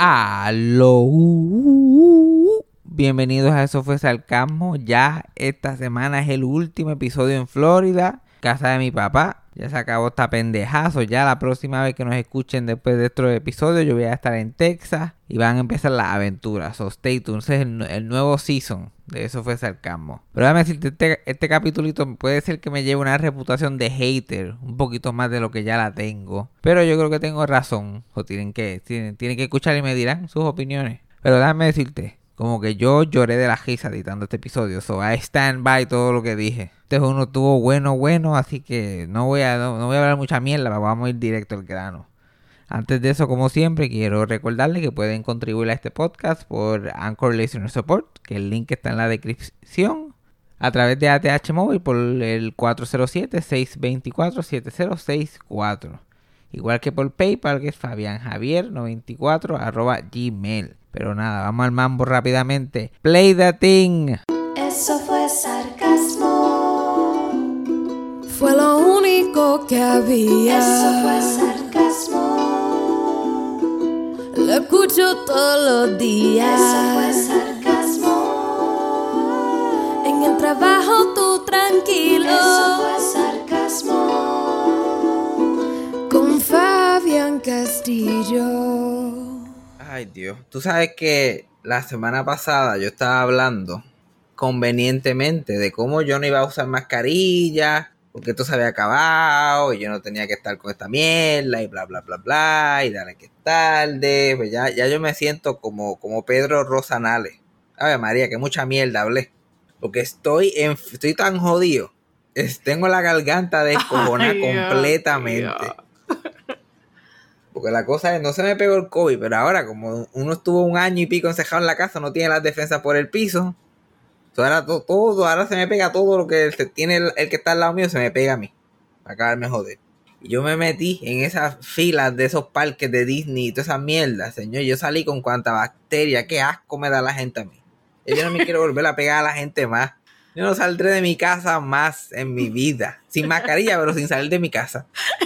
Aló. Bienvenidos a Eso Fue Sarcasmo. Ya esta semana es el último episodio en Florida, casa de mi papá. Ya se acabó esta pendejazo. Ya la próxima vez que nos escuchen después de estos episodios, yo voy a estar en Texas y van a empezar las aventuras. So stay tuned. Ese es el nuevo season de Eso Fue Sarcasmo. Pero déjame decirte, este capitulito puede ser que me lleve una reputación de hater, un poquito más de lo que ya la tengo. Pero yo creo que tengo razón. O tienen que escuchar y me dirán sus opiniones. Pero déjame decirte, como que yo lloré de la risa editando este episodio. So I stand by todo lo que dije. Este uno estuvo bueno, así que no voy a hablar mucha mierda, vamos a ir directo al grano. Antes de eso, como siempre, quiero recordarles que pueden contribuir a este podcast por Anchor Listener Support, que el link está en la descripción, a través de ATH Móvil por el 407-624-7064. Igual que por PayPal, que es fabianjavier94@gmail. Pero nada, vamos al mambo rápidamente. Play the thing. Eso fue sarcasmo. Fue lo único que había. Eso fue sarcasmo. Lo escucho todos los días. Eso fue sarcasmo. En el trabajo tú tranquilo. Eso fue sarcasmo. Con Fabián Castillo. Ay, Dios. Tú sabes que la semana pasada yo estaba hablando convenientemente de cómo yo no iba a usar mascarilla porque esto se había acabado y yo no tenía que estar con esta mierda y bla, bla, bla, bla, y dale que es tarde. Pues ya yo me siento como Pedro Rosanales. Ave María, que mucha mierda hablé. Porque estoy tan jodido. Tengo la garganta descojonada completamente. Dios. Porque la cosa es, no se me pegó el COVID, pero ahora como uno estuvo 1 año y pico encerrado en la casa, no tiene las defensas por el piso. Entonces ahora se me pega todo lo que tiene el que está al lado mío, se me pega a mí. Para acabarme joder. Y yo me metí en esas filas de esos parques de Disney y todas esas mierdas, señor. Yo salí con cuanta bacteria, qué asco me da la gente a mí. Yo no me quiero volver a pegar a la gente más. Yo no saldré de mi casa más en mi vida. Sin mascarilla, pero sin salir de mi casa.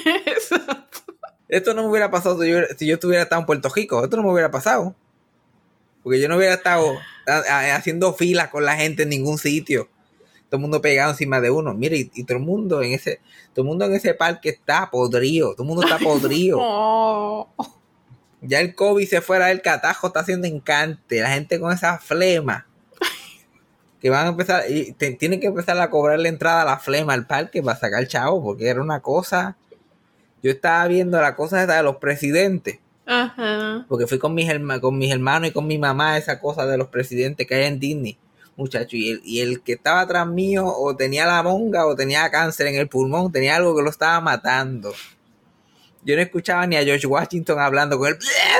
Esto no me hubiera pasado si yo estuviera estado en Puerto Rico. Esto no me hubiera pasado. Porque yo no hubiera estado haciendo filas con la gente en ningún sitio. Todo el mundo pegado encima de uno. Mire, y todo el mundo en ese parque está podrido. Todo el mundo está podrido. Oh. Ya el COVID se fuera del catajo, está haciendo encante. La gente con esa flema. Que van a empezar, y tienen que empezar a cobrar la entrada a la flema al parque para sacar chavo. Porque era una cosa. Yo estaba viendo la cosa esa de los presidentes. Ajá. Porque fui con mis hermanos y con mi mamá, esa cosa de los presidentes que hay en Disney, muchacho. Y el que estaba atrás mío o tenía la monga o tenía cáncer en el pulmón, tenía algo que lo estaba matando. Yo no escuchaba ni a George Washington hablando con él.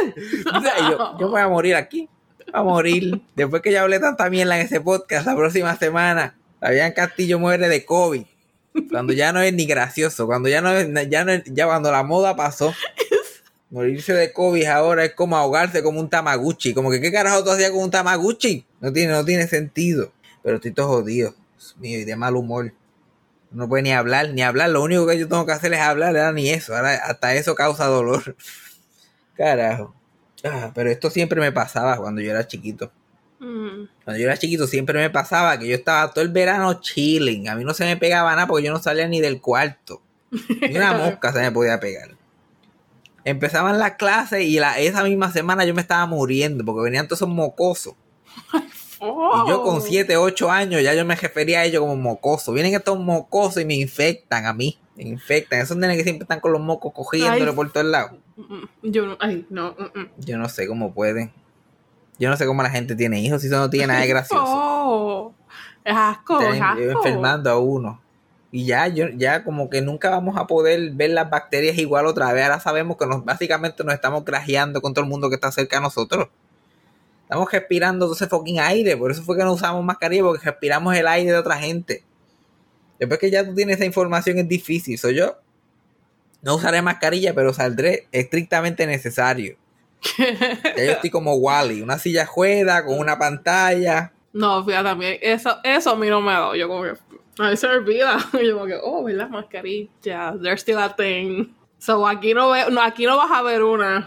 Yo voy a morir aquí. Voy a morir. Después que ya hablé tanta mierda en ese podcast, la próxima semana, Fabián Castillo muere de COVID. Cuando ya no es ni gracioso, cuando ya cuando la moda pasó. Morirse de COVID ahora es como ahogarse como un Tamagotchi. Como que ¿qué carajo tú hacías con un Tamagotchi? No tiene sentido. Pero estoy todo jodido. Dios mío, y de mal humor. No puede ni hablar. Lo único que yo tengo que hacer es hablar. Ahora ni eso. Ahora hasta eso causa dolor. Carajo. Pero esto siempre me pasaba cuando yo era chiquito. Cuando yo era chiquito siempre me pasaba que yo estaba todo el verano chilling. A mí no se me pegaba nada porque yo no salía ni del cuarto. Ni una mosca se me podía pegar. Empezaban las clases y esa misma semana yo me estaba muriendo porque venían todos esos mocosos. Oh. Y yo con 7, 8 años ya yo me refería a ellos como mocosos. Vienen estos mocosos y me infectan a mí. Me infectan. Esos nenes que siempre están con los mocos cogiéndole por todos lados. Yo no sé cómo pueden. Yo no sé cómo la gente tiene hijos si eso no tiene nada de gracioso. Oh, es asco. Enfermando a uno. Y ya como que nunca vamos a poder ver las bacterias igual otra vez. Ahora sabemos que básicamente nos estamos grajeando con todo el mundo que está cerca de nosotros. Estamos respirando todo ese fucking aire. Por eso fue que no usamos mascarilla, porque respiramos el aire de otra gente. Después que ya tú tienes esa información es difícil. Yo no usaré mascarilla, pero saldré estrictamente necesario. Ya yo estoy como Wally, una silla juega con una pantalla. No, fíjate, también eso a mí no me ha dado. Yo como que a mí se me olvida. Yo como que, ves las mascarillas, they're still a thing. So aquí no vas a ver una.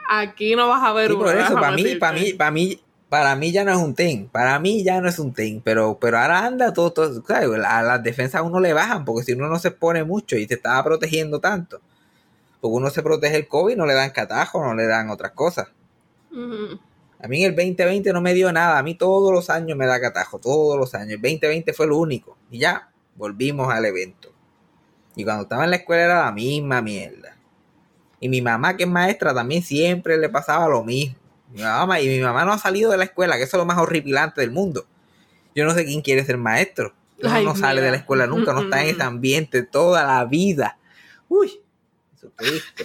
Aquí no vas a ver Sí, uno. por eso, déjame para mí, decirte. para mí ya no es un ten. Para mí ya no es un ten. Pero ahora anda todo, claro, a las defensas a uno le bajan, porque si uno no se expone mucho y te estaba protegiendo tanto, porque uno se protege el COVID, no le dan catajo, no le dan otras cosas. Ujú. A mí en el 2020 no me dio nada. A mí todos los años me da catajo, todos los años. El 2020 fue lo único. Y ya, volvimos al evento. Y cuando estaba en la escuela era la misma mierda. Y mi mamá, que es maestra, también siempre le pasaba lo mismo. Mi mamá no ha salido de la escuela, que eso es lo más horripilante del mundo. Yo no sé quién quiere ser maestro. Uno Ay, no sale mira. de la escuela nunca, no está en ese ambiente toda la vida. Uy, eso es triste.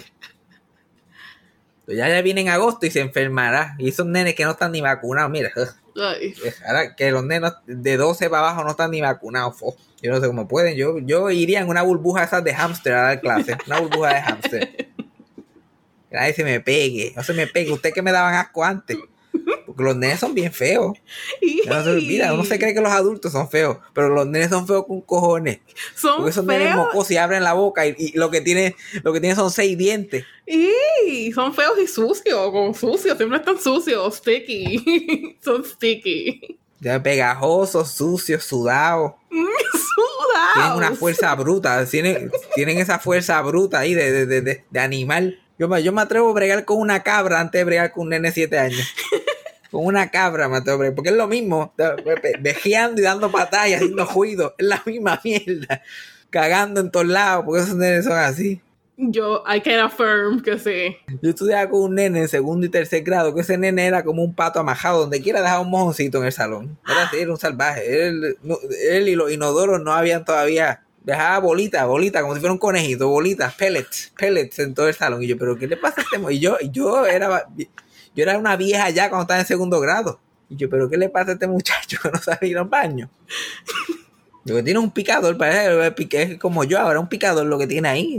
Pues ya viene en agosto y se enfermará. Y esos nenes que no están ni vacunados, mira. Ay. Ahora que los nenes de 12 para abajo no están ni vacunados. Yo no sé cómo pueden. Yo iría en una burbuja esas de hámster a dar clase. Una burbuja de hámster. Que nadie se me pegue. No se me pegue. Usted que me daban asco antes. Porque los nenes son bien feos. Ya no se olvida. Uno se cree que los adultos son feos. Pero los nenes son feos con cojones. Son Porque esos nenes feos. mocosos y abren la boca. Y lo que tienen son 6 dientes. Y son feos y sucios, como sucios, siempre están sucios, sticky. Son sticky. Ya pegajosos, sucios, sudados. Sudados. Tienen una fuerza bruta. Tienen esa fuerza bruta ahí de animal. Yo me atrevo a bregar con una cabra antes de bregar con un nene de 7 años. Con una cabra me atrevo a bregar. Porque es lo mismo. Vejeando y dando patadas y haciendo ruido. Es la misma mierda. Cagando en todos lados. Porque esos nenes son así. I can affirm que sí. Yo estudiaba con un nene en segundo y tercer grado, que ese nene era como un pato amajado, donde quiera dejaba un mojoncito en el salón. Era así, era un salvaje. Él y los inodoros no habían todavía. Dejaba bolitas, como si fuera un conejito, bolitas, pellets en todo el salón. Y yo, ¿pero qué le pasa a este Y yo era una vieja ya cuando estaba en segundo grado. Y yo, ¿pero qué le pasa a este muchacho que no sabe ir al baño? Lo que tiene un picador, parece que es como yo ahora, un picador lo que tiene ahí.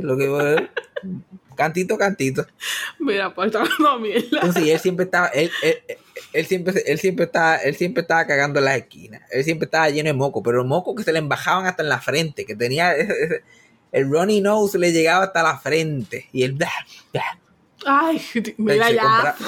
Cantito. Mira, pues está hablando mierda. Entonces, y él siempre estaba, él siempre estaba cagando en las esquinas. Él siempre estaba lleno de moco, pero el moco que se le embajaban hasta en la frente, que tenía el runny nose le llegaba hasta la frente. Y él Ay, mira ya.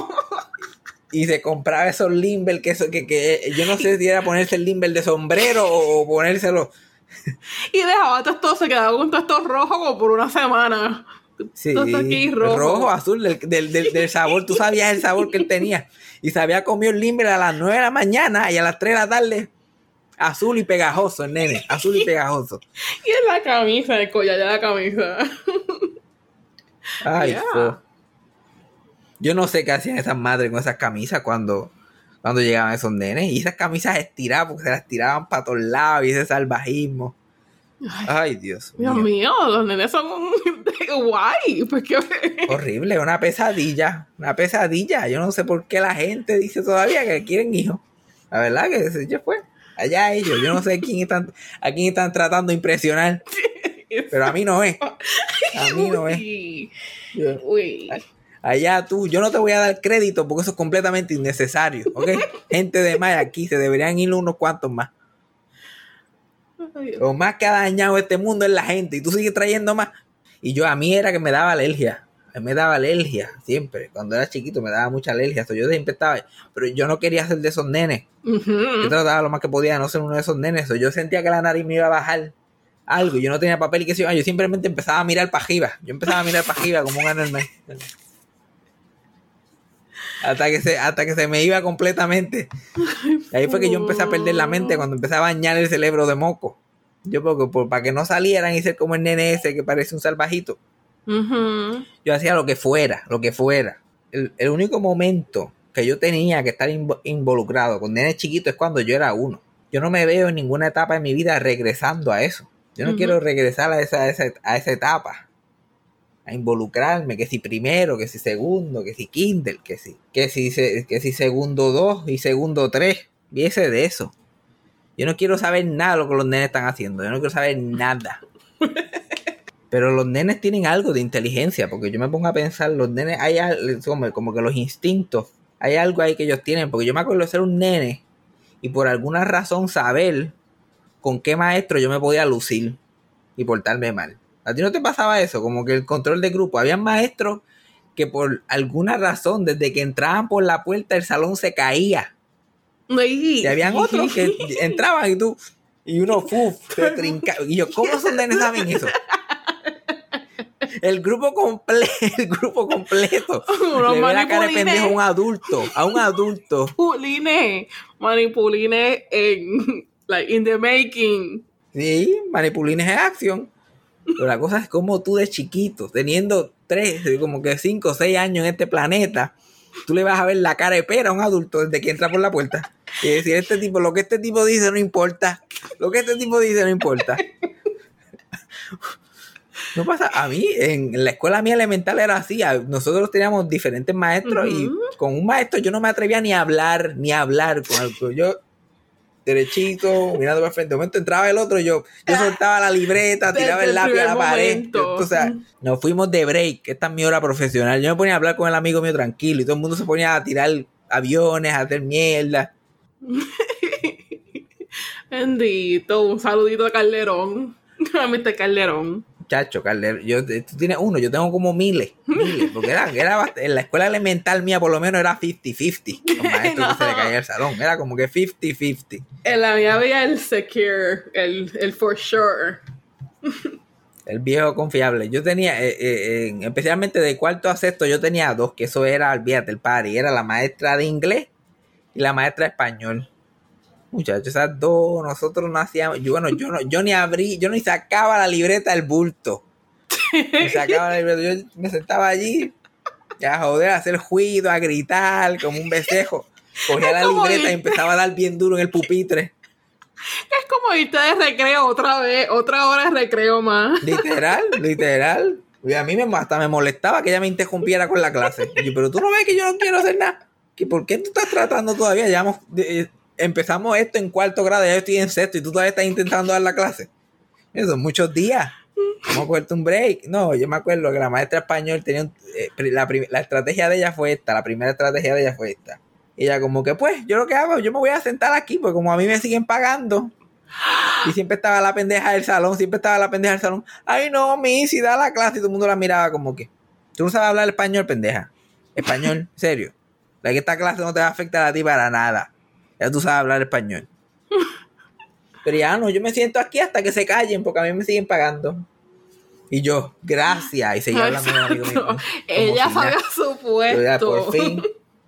Y se compraba esos limber que yo no sé si era ponerse el limber de sombrero o ponérselo. Y dejaba todo, se quedaba con todo esto rojo como por una semana. Sí, todo aquí rojo. azul, del sabor. Tú sabías el sabor que él tenía. Y se había comido el limber a las 9 de la mañana y a las 3 de la tarde. Azul y pegajoso, el nene. Azul y pegajoso. Y en la camisa, el collar de la camisa. Ay, Yeah. Yo no sé qué hacían esas madres con esas camisas cuando llegaban esos nenes. Y esas camisas estiradas, porque se las tiraban para todos lados y ese salvajismo. Ay, Dios mío, los nenes son guay. Pues qué horrible, una pesadilla. Yo no sé por qué la gente dice todavía que quieren hijos. La verdad que yo fue allá ellos. Yo no sé a quién están tratando de impresionar. Pero a mí no es. A mí no es. Uy. Allá tú, yo no te voy a dar crédito porque eso es completamente innecesario, ¿ok? Gente de más aquí, se deberían ir unos cuantos más. Lo más que ha dañado este mundo es la gente y tú sigues trayendo más. Y a mí era que me daba alergia. Me daba alergia siempre. Cuando era chiquito me daba mucha alergia. Yo siempre estaba, pero yo no quería ser de esos nenes. Yo trataba lo más que podía de no ser uno de esos nenes. Yo sentía que la nariz me iba a bajar algo. Yo no tenía papel y qué sé yo. Yo simplemente empezaba a mirar para arriba. Yo empezaba a mirar para arriba como un anormal. Hasta que se me iba completamente. Y ahí fue que yo empecé a perder la mente cuando empecé a bañar el cerebro de moco. Yo para que no salieran y ser como el nene ese que parece un salvajito. Yo hacía lo que fuera. El único momento que yo tenía que estar involucrado con nenes chiquitos es cuando yo era uno. Yo no me veo en ninguna etapa de mi vida regresando a eso. Yo no quiero regresar a esa etapa. A involucrarme, que si primero, que si segundo, que si kinder, que si segundo 2 y segundo 3, viese de eso. Yo no quiero saber nada de lo que los nenes están haciendo, yo no quiero saber nada. Pero los nenes tienen algo de inteligencia, porque yo me pongo a pensar, los nenes, hay como que los instintos, hay algo ahí que ellos tienen, porque yo me acuerdo de ser un nene y por alguna razón saber con qué maestro yo me podía lucir y portarme mal. ¿A ti no te pasaba eso? Como que el control de grupo. Había maestros que por alguna razón, desde que entraban por la puerta, el salón se caía. Y habían otros que entraban y uno, se trincaba. Y yo, ¿cómo son nenes saben eso? El grupo completo. Le ve la cara de pendejo a un adulto. Manipulines en, like, in the making. Sí, manipulines en acción. Pero la cosa es como tú de chiquito, teniendo 5 o 6 años en este planeta, tú le vas a ver la cara de pera a un adulto desde que entra por la puerta. Y decir, lo que este tipo dice no importa. No pasa, a mí, en la escuela mía elemental era así, nosotros teníamos diferentes maestros y con un maestro yo no me atrevía ni a hablar con yo derechito, mirando para frente. De momento entraba el otro, yo soltaba la libreta, tiraba el lápiz a la pared. O sea, nos fuimos de break, esta es mi hora profesional. Yo me ponía a hablar con el amigo mío tranquilo y todo el mundo se ponía a tirar aviones, a hacer mierda. Bendito, un saludito a Calderón. A Mr. Calderón. Chacho, Calderón, tú tienes uno, yo tengo como miles, porque era en la escuela elemental mía por lo menos era 50-50, los maestros que se le caía el salón, era como que 50-50. En la mía había el secure, el for sure. El viejo confiable. Yo tenía, especialmente de cuarto a sexto, yo tenía 2, que eso era, olvídate, el party, era la maestra de inglés y la maestra de español. Muchachos, esas 2, nosotros no hacíamos, yo ni sacaba la libreta del bulto. Yo me sentaba allí a joder, a hacer juido, a gritar como un becejo. Cogía la libreta y empezaba a dar bien duro en el pupitre. Es como irte de recreo otra vez, otra hora de recreo más. Literal. Y a mí hasta me molestaba que ella me interrumpiera con la clase. Y yo, pero tú no ves que yo no quiero hacer nada. ¿Por qué tú estás tratando todavía? Empezamos esto en 4º grado, ya yo estoy en 6º y tú todavía estás intentando dar la clase. Eso son muchos días. Vamos a cogerte un break. No, yo me acuerdo que la maestra español tenía la estrategia de ella fue esta. La primera estrategia de ella fue esta. Y ella como que, pues, yo lo que hago, yo me voy a sentar aquí, porque como a mí me siguen pagando. Y siempre estaba la pendeja del salón. Ay, no, Missy, da la clase. Y todo el mundo la miraba como que, tú no sabes hablar español, pendeja. Español, en serio. La que esta clase no te va a afectar a ti para nada. Ya tú sabes hablar español. Pero ya no, yo me siento aquí hasta que se callen, porque a mí me siguen pagando. Y yo, gracias. Y seguía hablando con un amigo mío. Ella sabía su puesto. Ya, por fin.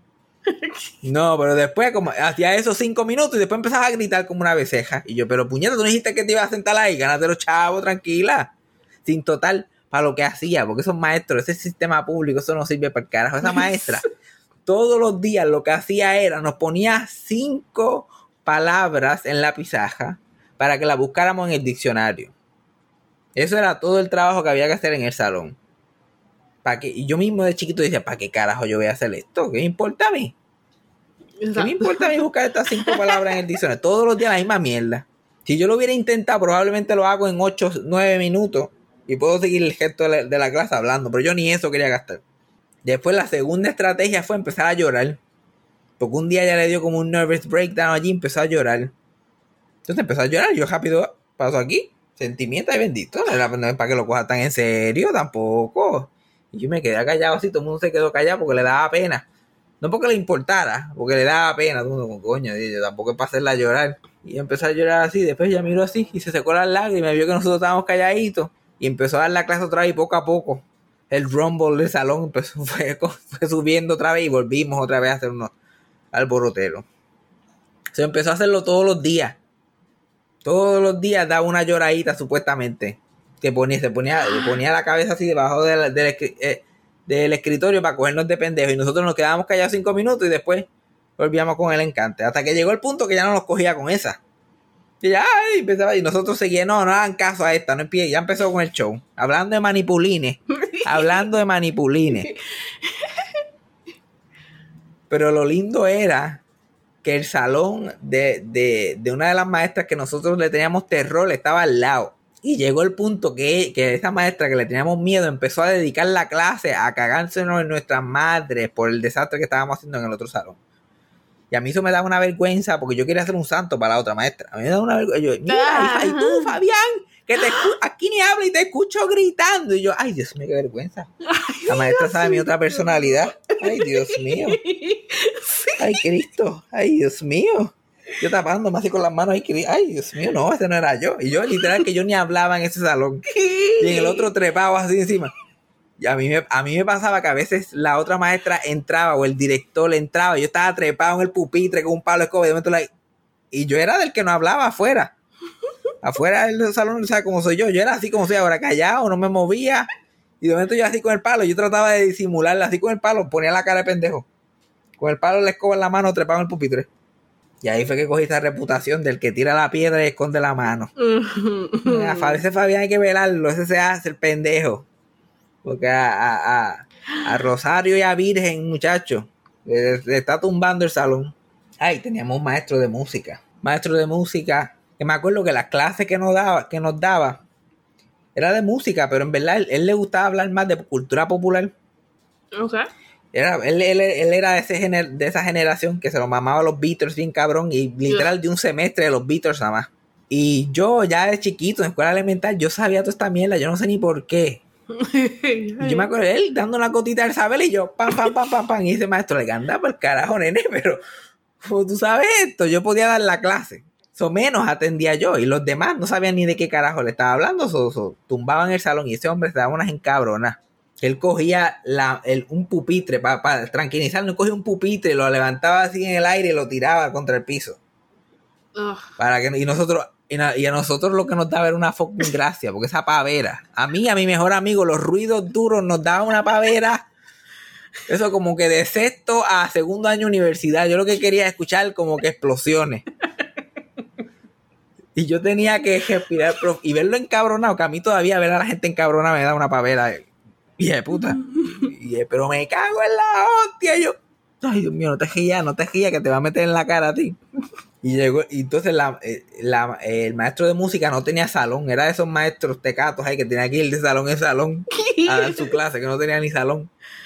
No, pero después, como hacía esos 5 minutos y después empezaba a gritar como una beceja. Y yo, pero puñeta, tú no dijiste que te ibas a sentar ahí, gánate los chavos, tranquila. Sin total, para lo que hacía, porque esos maestros, ese sistema público, eso no sirve para el carajo. Esa maestra, todos los días lo que hacía era, nos ponía 5 palabras en la pizarra para que la buscáramos en el diccionario. Eso era todo el trabajo que había que hacer en el salón. Y yo mismo de chiquito decía, ¿para qué carajo yo voy a hacer esto? ¿Qué me importa a mí? ¿Qué me importa a mí buscar estas 5 palabras en el diccionario? Todos los días la misma mierda. Si yo lo hubiera intentado, probablemente lo hago en 8, 9 minutos y puedo seguir el gesto de la clase hablando, pero yo ni eso quería gastar. Después la segunda estrategia fue empezar a llorar. Porque un día ya le dio como un nervous breakdown allí y empezó a llorar. Entonces empezó a llorar. Yo rápido paso aquí. Sentimiento y bendito. No es para que lo coja tan en serio tampoco. Y yo me quedé callado así. Todo el mundo se quedó callado porque le daba pena. No porque le importara, porque le daba pena. Todo el mundo, coño, yo tampoco es para hacerla llorar. Y empezó a llorar así. Después ella miró así y se secó las lágrimas. Vio que nosotros estábamos calladitos. Y empezó a dar la clase otra vez y poco a poco. El rumble del salón fue subiendo otra vez y volvimos otra vez a hacer unos alboroteros. Se empezó a hacerlo todos los días. Todos los días daba una lloradita supuestamente. Se ponía la cabeza así debajo del escritorio para cogernos de pendejos. Y nosotros nos quedábamos callados 5 minutos y después volvíamos con el encante. Hasta que llegó el punto que ya no nos cogía con esa. Y ya empezaba. Y nosotros seguíamos, no hagan caso a esta. Ya empezó con el show. Hablando de manipulines. Pero lo lindo era que el salón de una de las maestras que nosotros le teníamos terror estaba al lado. Y llegó el punto que esa maestra que le teníamos miedo empezó a dedicar la clase a cagársenos en nuestras madres por el desastre que estábamos haciendo en el otro salón. Y a mí eso me daba una vergüenza porque yo quería ser un santo para la otra maestra. A mí me daba una vergüenza. Mira, y tú, Fabián, aquí ni habla y te escucho gritando. Y yo, ay, Dios mío, qué vergüenza. La maestra sabe mi otra personalidad. Ay, Dios mío. Ay, Cristo. Ay, Dios mío. Yo tapándome así con las manos. Ay, Dios mío, no, ese no era yo. Y yo, literal, que yo ni hablaba en ese salón. Y en el otro trepado así encima. Y a mí me pasaba que a veces la otra maestra entraba o el director entraba. Y yo estaba trepado en el pupitre con un palo de escoba. Y yo era del que no hablaba afuera. Afuera del salón, o sea, como soy yo. Yo era así como soy ahora, callado, no me movía. Y de momento yo así con el palo. Yo trataba de disimularla así con el palo. Ponía la cara de pendejo. Con el palo de la escoba en la mano, trepado en el pupitre. Y ahí fue que cogí esa reputación del que tira la piedra y esconde la mano. A veces Fabián hay que velarlo. Ese se hace el pendejo. Porque a Rosario y a Virgen, muchacho, le está tumbando el salón. Ay, teníamos un maestro de música. Maestro de música, que me acuerdo que las clases que nos daba era de música, pero en verdad él le gustaba hablar más de cultura popular. Okay. Él era de esa generación que se lo mamaba a los Beatles bien cabrón y literal de un semestre de los Beatles nada más. Y yo ya de chiquito en escuela elemental yo sabía toda esta mierda, yo no sé ni por qué. Yo me acuerdo de él dando una gotita del saber y yo pam, pam, pam, pam, pam. Y ese maestro le anda por el carajo, nene, pero como tú sabes esto, yo podía dar la clase. Menos atendía yo y los demás no sabían ni de qué carajo le estaba hablando. Tumbaban el salón y ese hombre se daba unas encabronas. Él cogía un pupitre para tranquilizarlo, cogía un pupitre, lo levantaba así en el aire y lo tiraba contra el piso. Y a nosotros lo que nos daba era una fucking gracia, porque esa pavera, a mi mejor amigo, los ruidos duros nos daban una pavera. Eso como que de sexto a segundo año de universidad, yo lo que quería escuchar como que explosiones. Y yo tenía que respirar y verlo encabronado, que a mí todavía ver a la gente encabronada me da una pavera. Y de puta. Pero me cago en la hostia. Yo, ay, Dios mío, no te rías que te va a meter en la cara a ti. Y llegó, y entonces el maestro de música no tenía salón, era de esos maestros tecatos ahí que tenía que ir de salón en salón a dar su clase, que no tenía ni salón.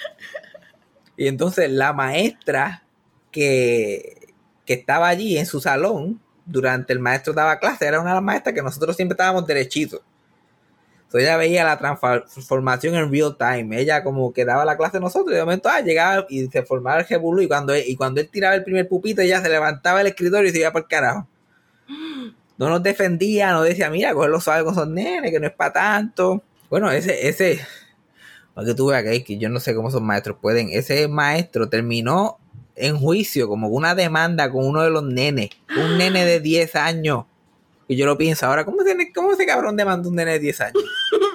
Y entonces la maestra que estaba allí en su salón durante el maestro daba clase, era una de las maestras que nosotros siempre estábamos derechitos. Entonces ella veía la transformación en real time. Ella como que daba la clase a nosotros y de momento llegaba y se formaba el revolú y cuando él tiraba el primer pupitre ella se levantaba del escritorio y se iba por el carajo. No nos defendía, no decía, mira, cogerlo suave con esos nenes, que no es para tanto. Bueno, ese para que tú veas que yo no sé cómo esos maestros pueden. Ese maestro terminó en juicio como una demanda con uno de los nenes, un nene de 10 años. Y yo lo pienso ahora, ¿cómo ese cabrón demandó un nene de 10 años?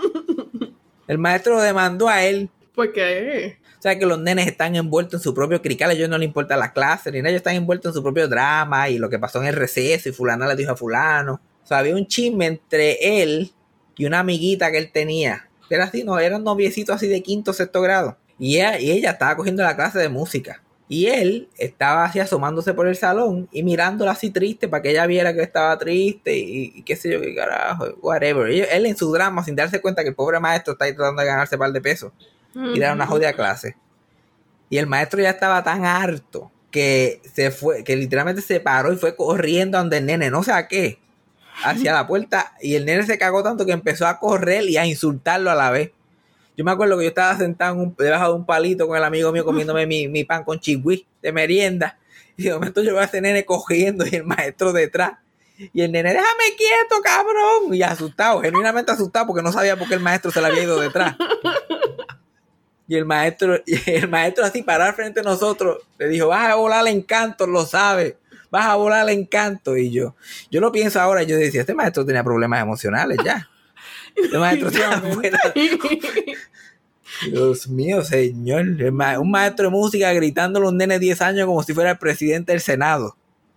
El maestro lo demandó a él. ¿Por qué? O sea, que los nenes están envueltos en su propio crical, a ellos no les importa la clase, ni nada, ellos están envueltos en su propio drama y lo que pasó en el receso y fulana le dijo a fulano. O sea, había un chisme entre él y una amiguita que él tenía. Era así, no, eran noviecitos así de quinto, sexto grado. Y ella estaba cogiendo la clase de música. Y él estaba así asomándose por el salón y mirándola así triste para que ella viera que estaba triste y qué sé yo, qué carajo, whatever. Él en su drama, sin darse cuenta que el pobre maestro está ahí tratando de ganarse un par de pesos y dar una jodida clase. Y el maestro ya estaba tan harto que se fue, que literalmente se paró y fue corriendo a donde el nene, no sé a qué, hacia la puerta. Y el nene se cagó tanto que empezó a correr y a insultarlo a la vez. Yo me acuerdo que yo estaba sentado debajo de un palito con el amigo mío comiéndome mi pan con chigüí de merienda. Y de momento yo veo a ese nene cogiendo y el maestro detrás. Y el nene, déjame quieto, cabrón. Y asustado, genuinamente asustado porque no sabía por qué el maestro se le había ido detrás. Y el maestro así parar frente a nosotros, le dijo, vas a volar el encanto, lo sabes. Vas a volar el encanto. Y yo lo pienso ahora, yo decía, este maestro tenía problemas emocionales ya. Este maestro estaba fuera. Dios mío, señor. Un maestro de música gritando a los nenes de 10 años como si fuera el presidente del Senado.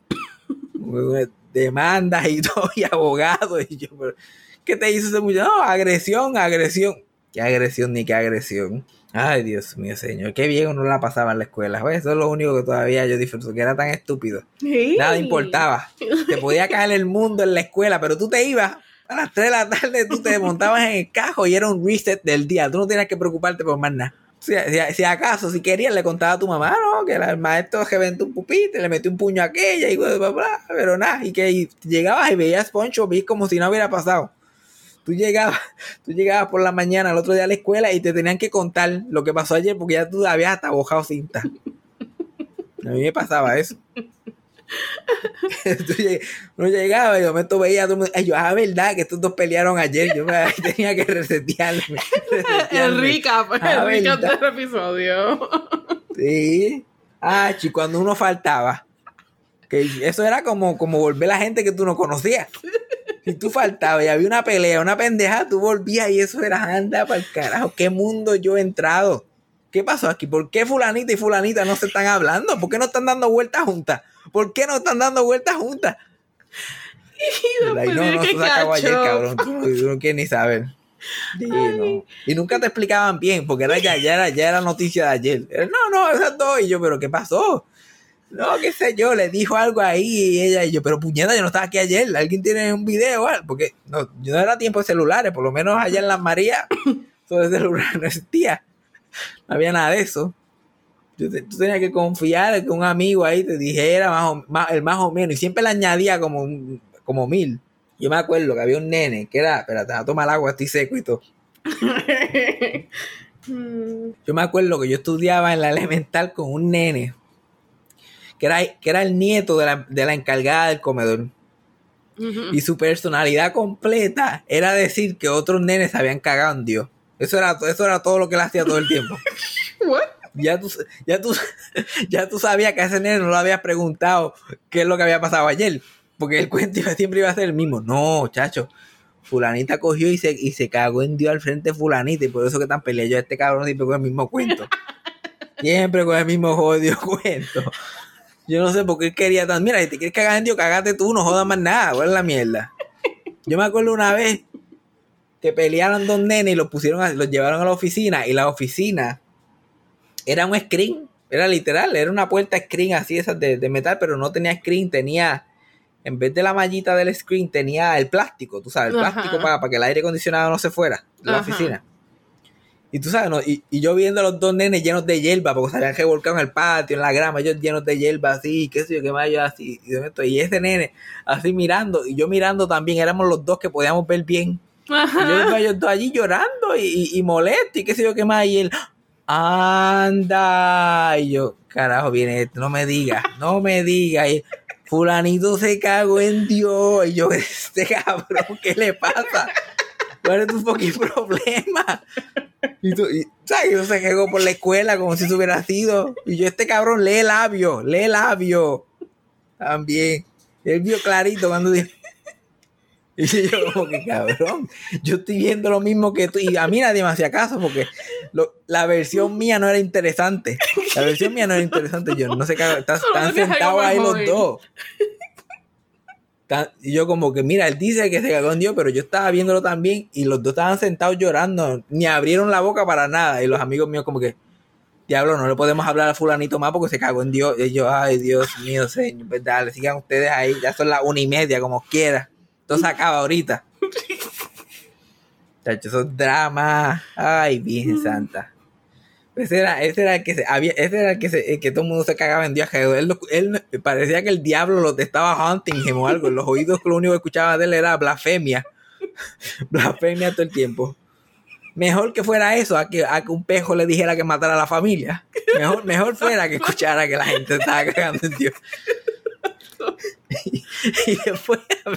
Demandas y todo, y abogados. Y yo, ¿qué te hizo ese muchacho? No, agresión. ¿Qué agresión ni qué agresión? Ay, Dios mío, señor. Qué bien uno la pasaba en la escuela. Pues eso es lo único que todavía yo disfruto, que era tan estúpido. Sí. Nada importaba. Te podía caer el mundo en la escuela, pero tú te ibas. A las 3 de la tarde tú te montabas en el cajo y era un reset del día. Tú no tenías que preocuparte por más nada. Si acaso, si querías, le contaba a tu mamá, no, que el maestro reventó un pupitre, le metió un puño a aquella y bla, bla, bla, pero nada. Y que llegabas y veías SpongeBob y como si no hubiera pasado. tú llegabas por la mañana al otro día a la escuela y te tenían que contar lo que pasó ayer porque ya tú habías hasta bojado cinta. A mí me pasaba eso. Uno llegaba y de momento veía a todo el mundo, ay, yo, verdad que estos dos pelearon ayer, yo tenía que resetearme. El recap del episodio. Sí. Cuando uno faltaba, que eso era como volver a la gente que tú no conocías. Si tú faltabas y había una pelea, una pendeja, tú volvías y eso era, anda para el carajo, ¿qué mundo yo he entrado? ¿Qué pasó aquí? ¿Por qué fulanita y fulanita no se están hablando? ¿Por qué no están dando vueltas juntas? ¿Por qué no están dando vueltas juntas? No, eso se acabó ayer, cabrón. Tú no quieres ni saber. Sí, no. Y nunca te explicaban bien, porque ya era noticia de ayer. No, esas dos. Y yo, ¿pero qué pasó? No, qué sé yo, le dijo algo ahí y ella y yo, pero puñeta, yo no estaba aquí ayer. ¿Alguien tiene un video? Porque no, yo no era tiempo de celulares, por lo menos allá en Las Marías, todo el celular no existía. No había nada de eso. Tú tenías que confiar en que un amigo ahí te dijera más o menos, y siempre le añadía como 1000. Yo me acuerdo que había un nene que era, espérate, a tomar agua, estoy seco y todo. Yo me acuerdo que yo estudiaba en la elemental con un nene que era el nieto de la encargada del comedor. Y su personalidad completa era decir que otros nenes se habían cagado en Dios. Eso era todo lo que él hacía todo el tiempo. What? Ya tú sabías que a ese nene no le habías preguntado qué es lo que había pasado ayer, porque el cuento siempre iba a ser el mismo. No, chacho, fulanita cogió y se cagó en Dios al frente de fulanita, y por eso que tan peleado. Yo este cabrón siempre con el mismo cuento. Siempre con el mismo jodido cuento. Yo no sé por qué él quería tan... Mira, si te quieres cagar en Dios, cagate tú, no jodas más nada. ¿Cuál es la mierda? Yo me acuerdo una vez que pelearon dos nenes y los llevaron a la oficina, y la oficina era un screen, era literal, era una puerta screen así, esas de metal, pero no tenía screen, tenía, en vez de la mallita del screen, tenía el plástico, tú sabes, el plástico para que el aire acondicionado no se fuera de la oficina. Y tú sabes, ¿no? Y yo viendo a los dos nenes llenos de hierba, porque se habían revolcado en el patio, en la grama, ellos llenos de hierba así, qué sé yo, qué más yo así, y ese nene así mirando, y yo mirando también, éramos los dos que podíamos ver bien. Y yo ellos dos allí llorando y molesto, y qué sé yo, qué más, y él... anda, y yo, carajo, viene esto, no me digas, y fulanito se cagó en Dios, y yo, este cabrón, ¿qué le pasa? ¿Cuál es tu fucking problema? Y ¿sabes? Yo se cagó por la escuela como si eso hubiera sido, y yo, este cabrón, lee labio, también, él vio clarito cuando dijo. Y yo como que cabrón, yo estoy viendo lo mismo que tú, y a mí nadie me hacía caso porque la versión mía no era interesante. Yo no sé qué, están sentados ahí los dos. Y yo como que mira, él dice que se cagó en Dios, pero yo estaba viéndolo también y los dos estaban sentados llorando, ni abrieron la boca para nada, y los amigos míos como que diablo, no le podemos hablar a fulanito más porque se cagó en Dios. Y yo, ay Dios mío, señor, pues dale, sigan ustedes ahí, ya son las 1:30 como quiera. Todo se acaba ahorita. Chacho, esos dramas. Ay, Virgen Santa. Ese era el que todo el mundo se cagaba en Dios. Él parecía que el diablo lo estaba hunting o algo. En los oídos lo único que escuchaba de él era blasfemia. Blasfemia todo el tiempo. Mejor que fuera eso a que un pejo le dijera que matara a la familia. Mejor fuera que escuchara que la gente estaba cagando en Dios. Y después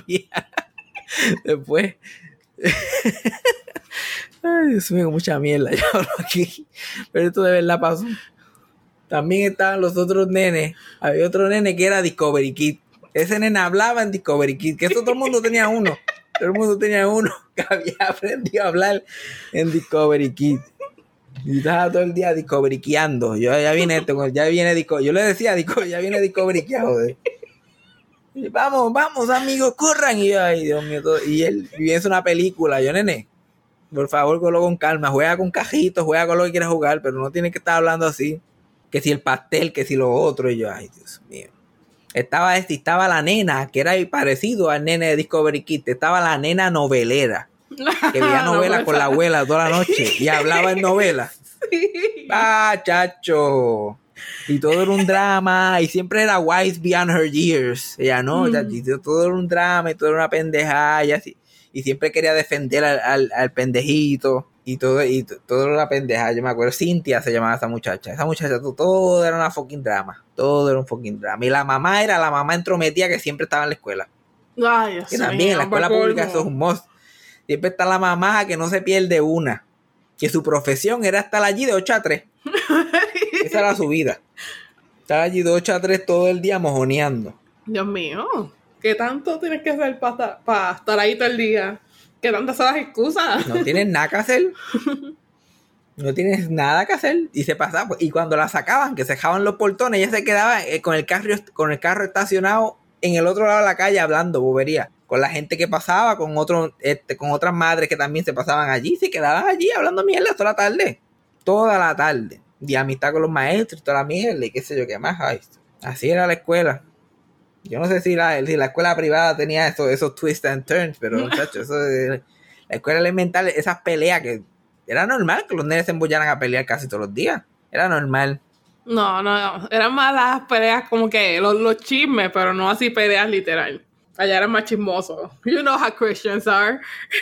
ay Dios mío, mucha mierda yo hablo aquí, pero esto de verdad pasó. También estaban los otros nenes. Había otro nene que era Discovery Kid. Ese nene hablaba en Discovery Kid, que eso todo el mundo tenía uno que había aprendido a hablar en Discovery Kid. Y estaba todo el día Discovery Kiando. Yo yo le decía ya viene Discovery Kia, joder. Y vamos amigos, corran. Y yo, ay Dios mío, y él viendo una película. Yo, nene, por favor, colo con calma, juega con cajitos, juega con lo que quieras jugar, pero no tienes que estar hablando así, que si el pastel, que si lo otro. Y yo, ay Dios mío. Estaba la nena, que era parecido al nene de Discovery Kids. Estaba la nena novelera, que veía novelas con la abuela toda la noche y hablaba en novelas. Sí. Chacho. Y todo era un drama, y siempre era wise beyond her years. Ella no, todo era un drama y todo era una pendejada y así. y siempre quería defender al pendejito y todo era pendeja. Yo me acuerdo, Cintia se llamaba esa muchacha. Esa muchacha, todo era una fucking drama. Todo era un fucking drama. Y la mamá era la mamá entrometida que siempre estaba en la escuela. Ay, Dios Que también en la escuela pública eso es un must. Siempre está la mamá que no se pierde una. Que su profesión era estar allí de 8 a 3. Esa era su vida. Estar allí de 8 a 3 todo el día mojoneando. Dios mío, ¿qué tanto tienes que hacer para estar ahí todo el día? ¿Qué tantas son las excusas? No tienes nada que hacer. No tienes nada que hacer. Y se pasaba. Y cuando la sacaban, que se dejaban los portones, ella se quedaba con el carro estacionado en el otro lado de la calle hablando bobería. Con la gente que pasaba, con otras madres que también se pasaban allí. Se quedaban allí hablando mierda toda la tarde. Toda la tarde. Y amistad con los maestros y toda la mierda y qué sé yo qué más. Ay, así era la escuela. Yo no sé si la escuela privada tenía esos twists and turns, pero muchachos, la escuela elemental, esas peleas que era normal que los nenes se embollaran a pelear casi todos los días. Era normal. No, eran más las peleas como que los chismes, pero no así peleas literal. Allá eran más chismosos. You know how Christians are.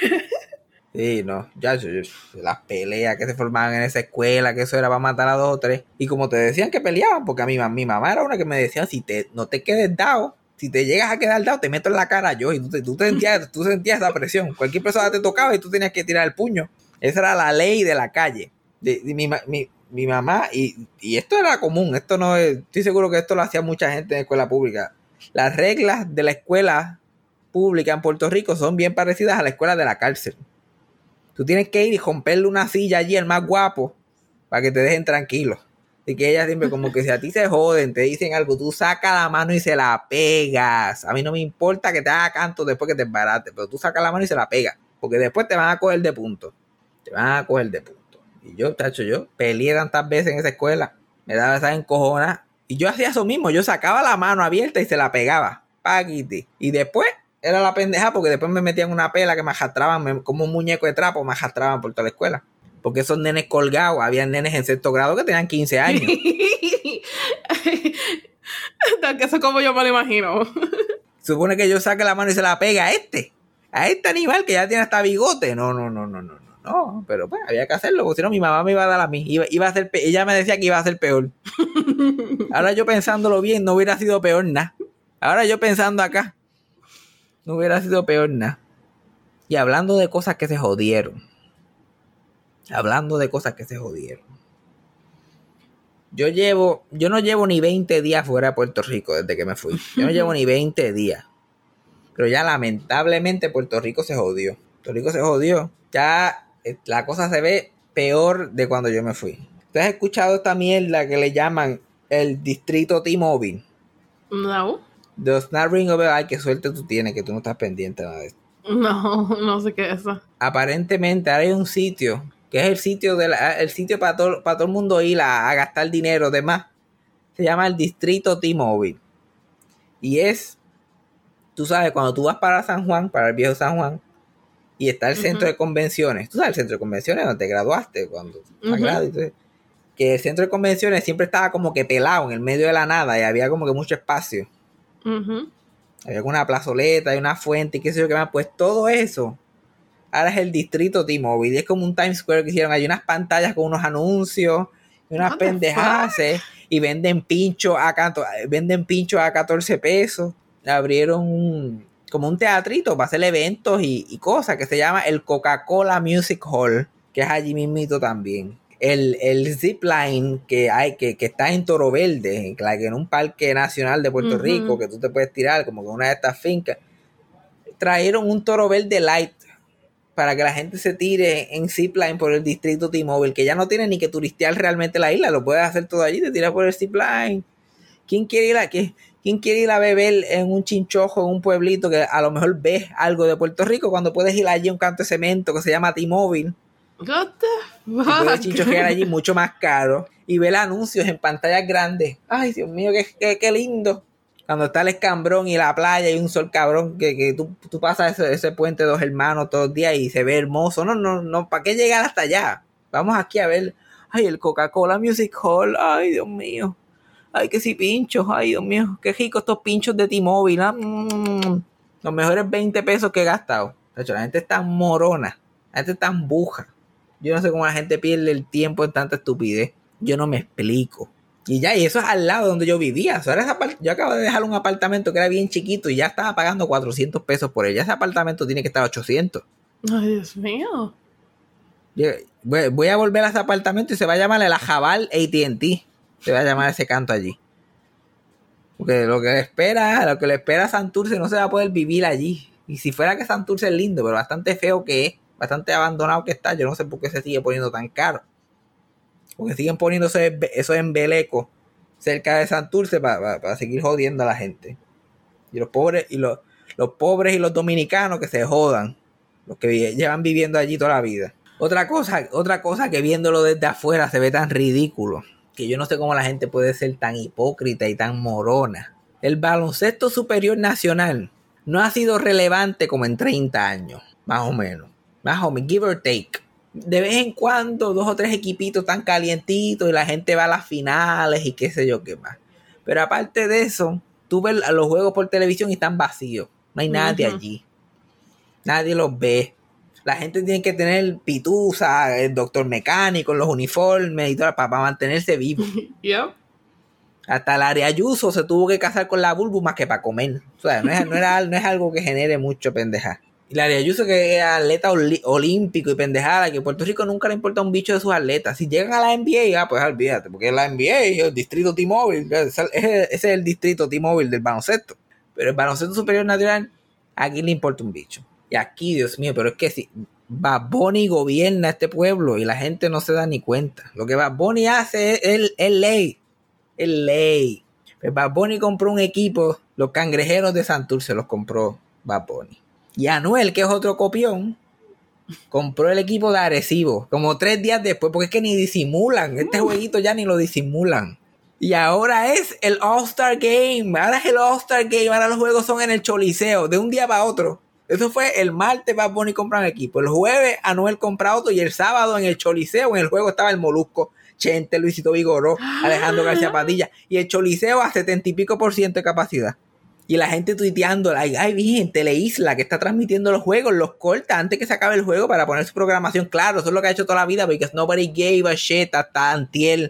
Sí, no, ya las peleas que se formaban en esa escuela, que eso era para matar a 2 o 3. Y como te decían que peleaban, porque a mi mamá era una que me decía, no te quedes dado, si te llegas a quedar dado, te meto en la cara yo. Y tú sentías esa presión. Cualquier persona te tocaba y tú tenías que tirar el puño. Esa era la ley de la calle. De mi mamá, y esto era común, esto no es, estoy seguro que esto lo hacía mucha gente en escuela pública. Las reglas de la escuela pública en Puerto Rico son bien parecidas a la escuela de la cárcel. Tú tienes que ir y romperle una silla allí al más guapo para que te dejen tranquilo. Así que ella siempre como que si a ti se joden, te dicen algo, tú sacas la mano y se la pegas. A mí no me importa que te haga canto después que te embarates, pero tú sacas la mano y se la pegas. Porque después te van a coger de punto. Te van a coger de punto. Y yo peleé tantas veces en esa escuela. Me daba esa encojona. Y yo hacía eso mismo. Yo sacaba la mano abierta y se la pegaba. Paquiti. Y después era la pendeja porque después me metían una pela que me arrastraban como un muñeco de trapo, me arrastraban por toda la escuela. Porque esos nenes colgados, había nenes en 6º grado que tenían 15 años. Que eso es como yo me lo imagino. Supone que yo saque la mano y se la pegue a este animal que ya tiene hasta bigote. No, pero pues había que hacerlo, porque si no mi mamá me iba a dar a mí. Ella me decía que iba a ser peor. Ahora yo pensándolo bien, no hubiera sido peor nada. Ahora yo pensando acá, no hubiera sido peor nada. Y hablando de cosas que se jodieron. Yo no llevo ni 20 días fuera de Puerto Rico desde que me fui. Yo no llevo ni 20 días. Pero ya lamentablemente Puerto Rico se jodió. Ya la cosa se ve peor de cuando yo me fui. ¿Tú has escuchado esta mierda que le llaman el distrito T-Mobile? No. Does not ring a bell. Ay, qué suerte tú tienes que tú no estás pendiente de nada de esto. No sé qué es eso. Aparentemente ahora hay un sitio que es el sitio para todo el mundo ir a gastar dinero de más. Se llama el distrito T-Mobile. Y es, tú sabes, cuando tú vas para San Juan, para el viejo San Juan, y está el centro de convenciones. Tú sabes, el centro de convenciones donde te graduaste, que el centro de convenciones siempre estaba como que pelado en el medio de la nada y había como que mucho espacio. Había una plazoleta y una fuente y qué sé yo qué más. Pues todo eso ahora es el distrito T-Mobile. Es como un Times Square que hicieron. Hay unas pantallas con unos anuncios y unas pendejadas y venden pinchos a 14 pesos. Abrieron como un teatrito para hacer eventos y cosas que se llama el Coca-Cola Music Hall, que es allí mismito también. El zipline que hay, que está en Toro Verde, en un parque nacional de Puerto Rico, que tú te puedes tirar como con una de estas fincas. Trajeron un Toro Verde Light para que la gente se tire en zipline por el distrito T-Mobile, que ya no tiene ni que turistear realmente la isla, lo puedes hacer todo allí, te tiras por el zipline. ¿Quién quiere ir a beber en un chinchojo en un pueblito que a lo mejor ves algo de Puerto Rico cuando puedes ir allí a un canto de cemento que se llama T-Mobile? What the fuck? Y puedes chinchojear allí mucho más caro y ver anuncios en pantallas grandes. Ay, Dios mío, qué lindo. Cuando está el escambrón y la playa y un sol cabrón, que tú pasas ese puente de Dos Hermanos todos los días y se ve hermoso. No, ¿para qué llegar hasta allá? Vamos aquí a ver, ay, el Coca-Cola Music Hall, ay, Dios mío. Ay, que sí, pinchos, ay, Dios mío, qué rico estos pinchos de T-Mobile, ¿eh? Los mejores 20 pesos que he gastado. Tacho, la gente es tan morona, la gente es tan buja. Yo no sé cómo la gente pierde el tiempo en tanta estupidez. Yo no me explico. Y ya, y eso es al lado donde yo vivía. O sea, yo acabo de dejar un apartamento que era bien chiquito y ya estaba pagando 400 pesos por él. Ya ese apartamento tiene que estar 800. Ay, Dios mío. Voy a volver a ese apartamento y se va a llamar el Ajabal AT&T. Se va a llamar ese canto allí. Porque lo que le espera a Santurce no se va a poder vivir allí. Y si fuera que Santurce es lindo, pero bastante feo que es, bastante abandonado que está, yo no sé por qué se sigue poniendo tan caro. Porque siguen poniéndose esos embelecos cerca de Santurce para seguir jodiendo a la gente. Y los pobres y los pobres y los dominicanos que se jodan. Los que llevan viviendo allí toda la vida. Otra cosa que viéndolo desde afuera se ve tan ridículo, que yo no sé cómo la gente puede ser tan hipócrita y tan morona. El baloncesto superior nacional no ha sido relevante como en 30 años, más o menos, give or take. De vez en cuando 2 o 3 equipitos tan calientitos y la gente va a las finales y qué sé yo qué más. Pero aparte de eso, tú ves los juegos por televisión y están vacíos. No hay nadie allí. Nadie los ve. La gente tiene que tener pituza, el doctor mecánico, los uniformes y todo para mantenerse vivo. Yep. Hasta Larry Ayuso se tuvo que casar con la Bulbu más que para comer. O sea, no es algo que genere mucho pendeja. Y Larry Ayuso, que es atleta olímpico y pendejada, que Puerto Rico nunca le importa un bicho de sus atletas. Si llegan a la NBA, pues olvídate, porque la NBA es el distrito T-Mobile, ese es el distrito T-Mobile del baloncesto. Pero el baloncesto superior nacional, aquí le importa un bicho. Y aquí, Dios mío, pero es que si Bad Bunny gobierna este pueblo y la gente no se da ni cuenta. Lo que Bad Bunny hace es ley. Es ley. Pues Bad Bunny compró un equipo, los Cangrejeros de Santurce los compró Bad Bunny. Y Anuel, que es otro copión, compró el equipo de Arecibo, como 3 días después, porque es que ni disimulan. Este jueguito ya ni lo disimulan. Y ahora es el All-Star Game. Ahora es el All-Star Game. Ahora los juegos son en el Choliseo, de un día para otro. Eso fue el martes, Bad Bunny compra un equipo. El jueves, Anuel compra otro. Y el sábado en el Choliseo, en el juego estaba el Molusco, Chente, Luisito Vigoró, Alejandro García Padilla. Y el Choliseo a 70 y pico % de capacidad. Y la gente tuiteando, ay, bien, Teleisla, que está transmitiendo los juegos, los corta antes que se acabe el juego para poner su programación. Claro, eso es lo que ha hecho toda la vida, because nobody gave a shit hasta antier.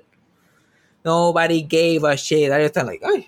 Nobody gave a shit. Ahí están,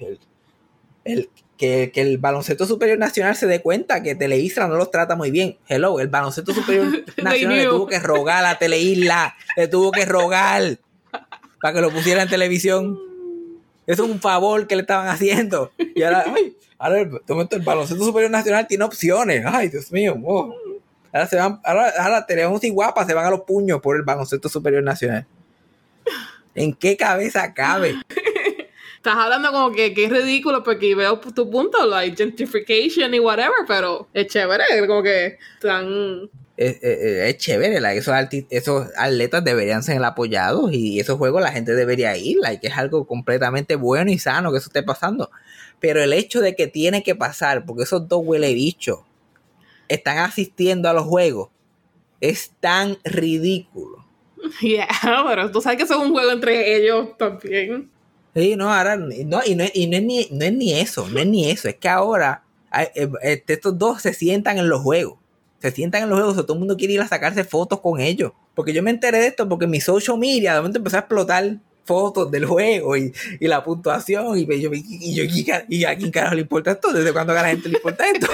que el baloncesto superior nacional se dé cuenta que Teleisla no los trata muy bien. Hello, el baloncesto superior nacional le tuvo que rogar a Teleisla, le tuvo que rogar para que lo pusiera en televisión. Eso es un favor que le estaban haciendo. Y ahora, el baloncesto superior nacional tiene opciones. Ay, Dios mío. Oh. Ahora tenemos y guapas se van a los puños por el baloncesto superior nacional. ¿En qué cabeza cabe? Estás hablando como que es ridículo porque veo tu punto, like gentrification y whatever, pero es chévere, como que están... Es chévere, esos atletas deberían ser apoyados y esos juegos la gente debería ir, que es algo completamente bueno y sano que eso esté pasando. Pero el hecho de que tiene que pasar, porque esos 2 huele bichos están asistiendo a los juegos, es tan ridículo. Yeah, pero tú sabes que eso es un juego entre ellos también. Sí, no, ahora no es ni eso, es que ahora estos 2 se sientan en los juegos. Todo el mundo quiere ir a sacarse fotos con ellos. Porque yo me enteré de esto porque mi social media de momento empezó a explotar fotos del juego y la puntuación. Y a quién carajo le importa esto. ¿Desde cuándo a la gente le importa esto?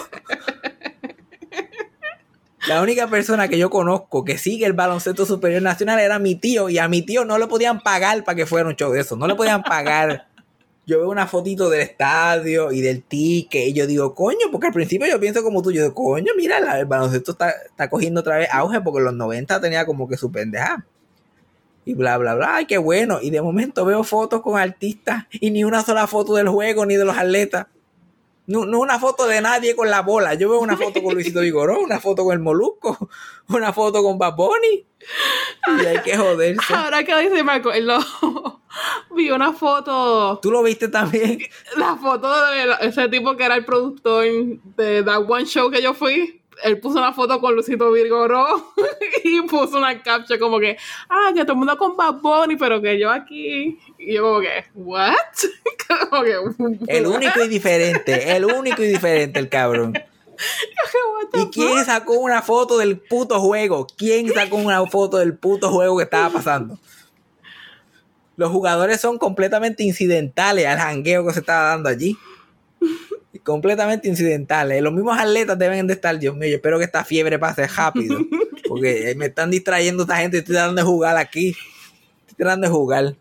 La única persona que yo conozco que sigue el baloncesto superior nacional era mi tío. Y a mi tío no le podían pagar para que fuera un show de eso. No le podían pagar. Yo veo una fotito del estadio y del ticket y yo digo, coño, porque al principio yo pienso como tú. Yo digo, coño, mira, el baloncesto está cogiendo otra vez auge porque en los 90 tenía como que su pendeja. Y bla, bla, bla. Ay, qué bueno. Y de momento veo fotos con artistas y ni una sola foto del juego ni de los atletas. No una foto de nadie con la bola. Yo veo una foto con Luisito Vigoró, una foto con el Molusco, una foto con Bad Bunny. Y hay que joderse. Ahora que dice Marco, vi una foto. ¿Tú lo viste también? La foto de ese tipo que era el productor de That One Show que yo fui. Él puso una foto con Luisito Vigoró y puso una caption como que que todo el mundo con Bad Bunny, pero que yo aquí. Y yo como que, ¿what? Como que, el único y diferente, el cabrón. ¿Y quién sacó una foto del puto juego? ¿Quién sacó una foto del puto juego que estaba pasando? Los jugadores son completamente incidentales al jangueo que se estaba dando allí. Completamente incidentales. Los mismos atletas deben de estar, Dios mío, yo espero que esta fiebre pase rápido. Porque me están distrayendo esta gente. Estoy tratando de jugar aquí. Estoy tratando de jugar.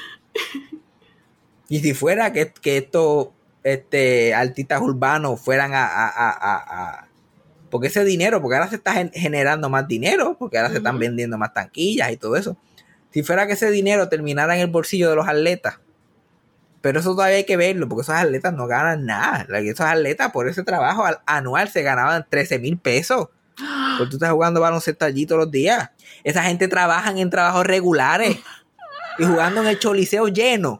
Y si fuera que estos artistas urbanos fueran porque ese dinero, porque ahora se está generando más dinero, porque ahora se están vendiendo más taquillas y todo eso. Si fuera que ese dinero terminara en el bolsillo de los atletas, pero eso todavía hay que verlo, porque esos atletas no ganan nada. Esos atletas por ese trabajo anual se ganaban 13,000 pesos. Porque tú estás jugando baloncesto allí todos los días. Esa gente trabaja en trabajos regulares y jugando en el Choliseo lleno.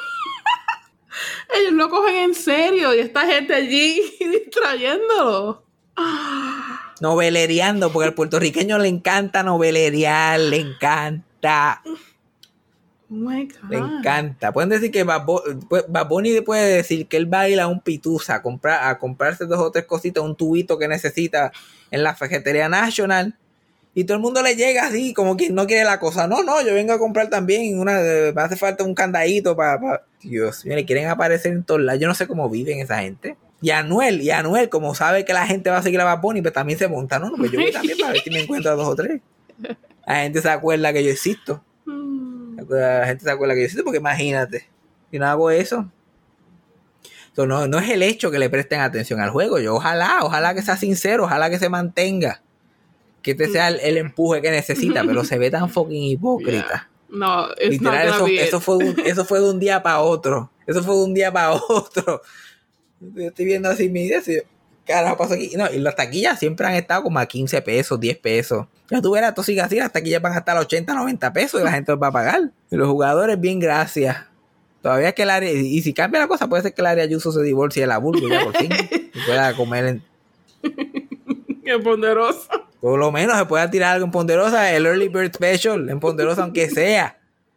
Ellos lo cogen en serio y esta gente allí distrayéndolo. Novelereando, porque al puertorriqueño le encanta novelerear, le encanta. Oh my God. Le encanta. Pueden decir que Bad Bunny puede decir que él va a ir a un Pitusa a comprarse 2 o 3 cositas, un tubito que necesita en la Ferretería National, y todo el mundo le llega así, como quien no quiere la cosa. No, yo vengo a comprar también me hace falta un candadito para... Dios mío, le quieren aparecer en todos lados. Yo no sé cómo viven esa gente. Y Anuel, como sabe que la gente va a seguir a Bad Bunny, pues también se monta, ¿no? Pues yo voy también para ver si me encuentro a 2 o 3. La gente se acuerda que yo existo. La gente se acuerda que yo existo, porque imagínate, si no hago eso. Entonces, no es el hecho que le presten atención al juego. Yo ojalá que sea sincero, ojalá que se mantenga, que este sea el empuje que necesita, pero se ve tan fucking hipócrita. Yeah. No, literal, eso fue de un día para otro. Eso fue de un día para otro. Yo estoy viendo así mi idea, así, carajo pasó aquí. No, y las taquillas siempre han estado como a 15 pesos, 10 pesos. Ya tú verás, esto sigue así, las taquillas van a estar a 80, 90 pesos y la gente los va a pagar. Y los jugadores, bien, gracias. Todavía es que el área, y si cambia la cosa, puede ser que el área Ayuso se divorcie de la Bulbo ya por fin. Y pueda comer Qué ponderoso. Por lo menos se pueda tirar algo en Ponderosa, el Early Bird Special, en Ponderosa, aunque sea.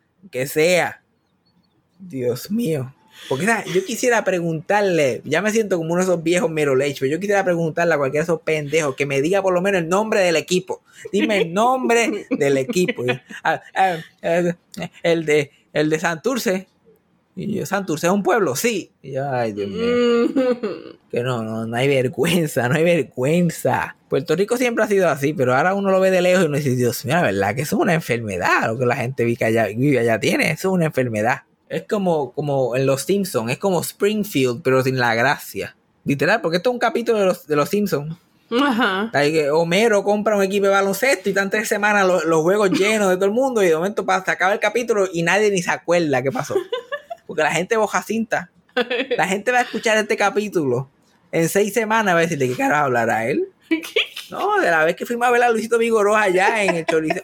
Dios mío. Porque yo quisiera preguntarle, ya me siento como uno de esos viejos Middle Age, pero yo quisiera preguntarle a cualquiera de esos pendejos que me diga por lo menos el nombre del equipo. Dime el nombre del equipo. El de Santurce. Y yo, Santurce es un pueblo, sí. Y yo, ay, Dios mío. Que no hay vergüenza, no hay vergüenza. Puerto Rico siempre ha sido así, pero ahora uno lo ve de lejos y uno dice, Dios mío, la verdad que eso es una enfermedad. Lo que la gente vive allá tiene, eso es una enfermedad. Es como en Los Simpsons, es como Springfield, pero sin la gracia. Literal, porque esto es un capítulo de los Simpsons. Ajá. Homero compra un equipo de baloncesto y están 3 semanas los juegos llenos de todo el mundo, y de momento se acaba el capítulo y nadie ni se acuerda qué pasó. Porque la gente boja cinta. La gente va a escuchar este capítulo en 6 semanas, va a decir, ¿de qué carajo hablará él? No, de la vez que fuimos a ver a Luisito Vigoró allá en el Choliseo.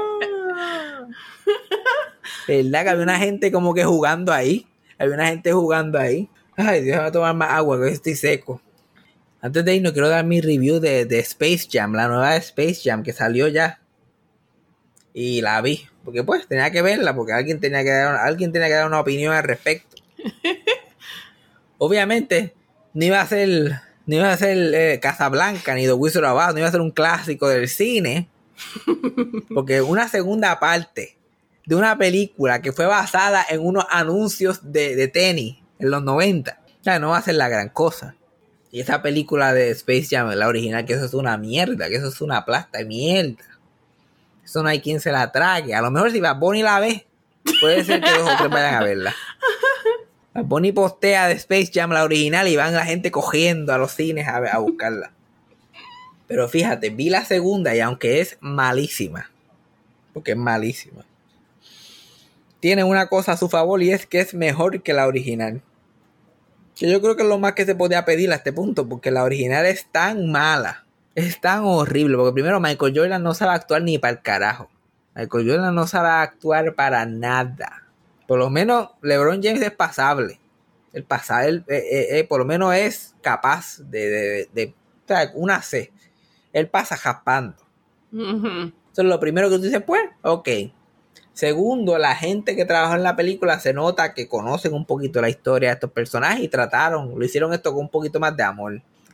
¿Verdad que había una gente como que jugando ahí? Ay, Dios, voy a tomar más agua, que estoy seco. Antes de irnos, quiero dar mi review de Space Jam, la nueva Space Jam que salió ya. Y la vi, porque pues tenía que verla, porque alguien tenía que dar una opinión al respecto. Obviamente, no iba a ser Casablanca ni The Wizard of Oz, no iba a ser un clásico del cine, porque una segunda parte de una película que fue basada en unos anuncios de tenis en los 90, o sea, no va a ser la gran cosa. Y esa película de Space Jam, la original, que eso es una mierda, que eso es una plasta de mierda. Eso no hay quien se la trague. A lo mejor si Bad Bunny la ve, puede ser que 2 o 3 vayan a verla. Bad Bunny postea de Space Jam la original y van la gente cogiendo a los cines a buscarla. Pero fíjate, vi la segunda y aunque es malísima, porque es malísima, tiene una cosa a su favor y es que es mejor que la original. Que yo creo que es lo más que se podía pedir a este punto, porque la original es tan mala. Es tan horrible, porque primero Michael Jordan no sabe actuar ni para el carajo. Michael Jordan no sabe actuar para nada. Por lo menos LeBron James es pasable. Él por lo menos es capaz de o sea, una C. Él pasa jaspando. Uh-huh. Eso es lo primero que tú dices, pues, ok. Segundo, la gente que trabajó en la película se nota que conocen un poquito la historia de estos personajes y lo hicieron esto con un poquito más de amor.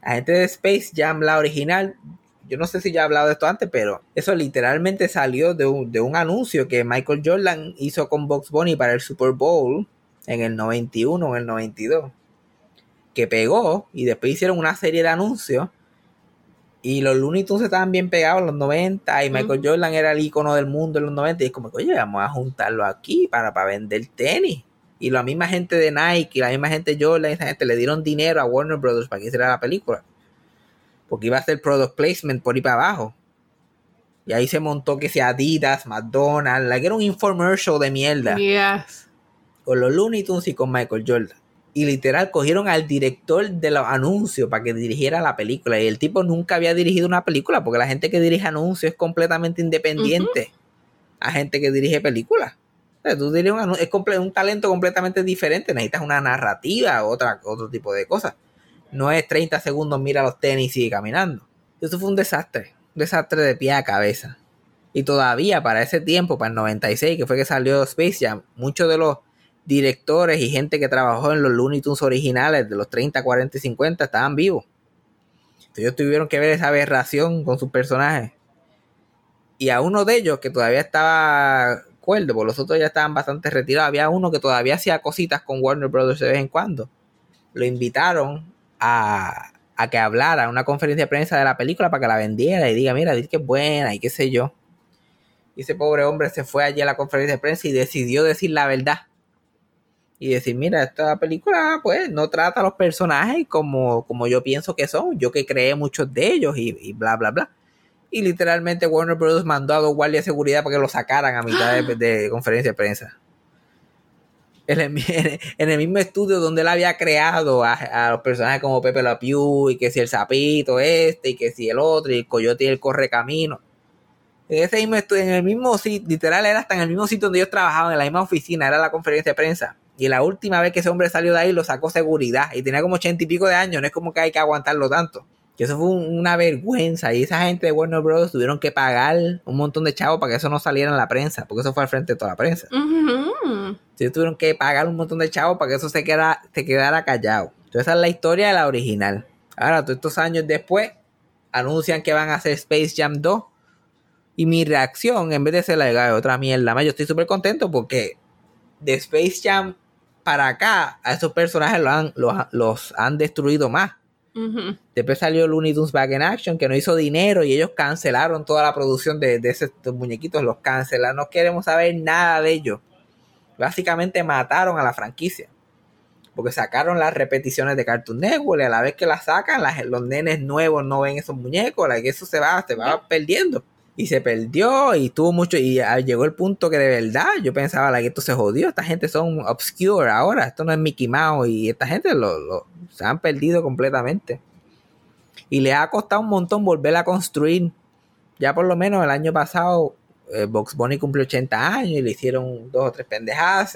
La gente de Space Jam, la original, yo no sé si ya he hablado de esto antes, pero eso literalmente salió de un anuncio que Michael Jordan hizo con Bugs Bunny para el Super Bowl en el 91 o en el 92, que pegó, y después hicieron una serie de anuncios, y los Looney Tunes estaban bien pegados en los 90, y Michael Jordan era el icono del mundo en los 90, y es como, oye, vamos a juntarlo aquí para vender tenis. Y la misma gente de Nike, la misma gente de Jordan, esa gente le dieron dinero a Warner Brothers para que hiciera la película, porque iba a ser product placement por ahí para abajo. Y ahí se montó que sea Adidas, McDonald's, like era un infomercial de mierda. Yes. Con los Looney Tunes y con Michael Jordan. Y literal cogieron al director de los anuncios para que dirigiera la película. Y el tipo nunca había dirigido una película, porque la gente que dirige anuncios es completamente independiente a gente que dirige películas. O sea, tú diriges un anuncio, es un talento completamente diferente. Necesitas una narrativa, otro tipo de cosas. No es 30 segundos, mira los tenis y sigue caminando. Eso fue un desastre de pie a cabeza. Y todavía para ese tiempo, para el 96, que fue que salió Space Jam, muchos de los directores y gente que trabajó en los Looney Tunes originales de los 30, 40 y 50 estaban vivos. Entonces ellos tuvieron que ver esa aberración con sus personajes. Y a uno de ellos, que todavía estaba cuerdo, porque los otros ya estaban bastante retirados, había uno que todavía hacía cositas con Warner Brothers de vez en cuando. Lo invitaron a que hablara en una conferencia de prensa de la película para que la vendiera y diga, mira, dice que es buena y qué sé yo. Y ese pobre hombre se fue allí a la conferencia de prensa y decidió decir la verdad. Y decir, mira, esta película pues no trata a los personajes como yo pienso que son. Yo que creé muchos de ellos y bla, bla, bla. Y literalmente Warner Bros. Mandó a dos guardias de seguridad para que lo sacaran a mitad de conferencia de prensa. En el mismo estudio donde él había creado a los personajes como Pepe Le Pew y que si el sapito y que si el otro y el coyote y el correcamino. En ese mismo estudio, en el mismo sitio, literal era hasta en el mismo sitio donde ellos trabajaban, en la misma oficina, era la conferencia de prensa. Y la última vez que ese hombre salió de ahí lo sacó seguridad y tenía como 80 y pico de años, no es como que hay que aguantarlo tanto. Que eso fue una vergüenza y esa gente de Warner Bros. Tuvieron que pagar un montón de chavos para que eso no saliera en la prensa, porque eso fue al frente de toda la prensa. Sí, tuvieron que pagar un montón de chavos para que eso se quedara callado. Entonces esa es la historia de la original. Ahora, todos estos años después, anuncian que van a hacer Space Jam 2 y mi reacción, en vez de ser la de otra mierda más, yo estoy súper contento porque de Space Jam para acá, a esos personajes los han destruido más. Después salió Looney Tunes Back in Action, que no hizo dinero y ellos cancelaron toda la producción de esos muñequitos, los cancelaron, no queremos saber nada de ellos. Básicamente mataron a la franquicia porque sacaron las repeticiones de Cartoon Network y a la vez que las sacan los nenes nuevos no ven esos muñecos, que eso se va perdiendo y se perdió y tuvo mucho y llegó el punto que de verdad yo pensaba que esto se jodió, esta gente son obscure ahora, esto no es Mickey Mouse y esta gente se han perdido completamente y les ha costado un montón volver a construir. Ya por lo menos el año pasado Bugs Bunny cumplió 80 años y le hicieron 2 o 3 pendejadas.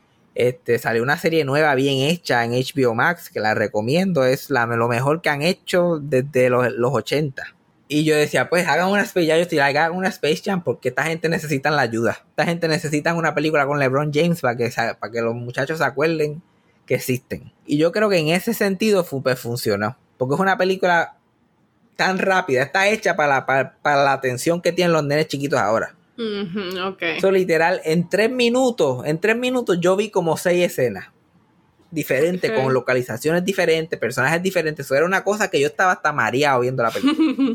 Salió una serie nueva bien hecha en HBO Max que la recomiendo, es lo mejor que han hecho desde los 80. Y yo decía, pues hagan una Space Jam porque esta gente necesita la ayuda. Esta gente necesita una película con LeBron James para que los muchachos se acuerden que existen. Y yo creo que en ese sentido funcionó. Porque es una película tan rápida, está hecha para la atención que tienen los nenes chiquitos ahora. Okay. Eso literal, en 3 minutos yo vi como 6 escenas diferentes, con localizaciones diferentes, personajes diferentes. Eso era una cosa que yo estaba hasta mareado viendo la película.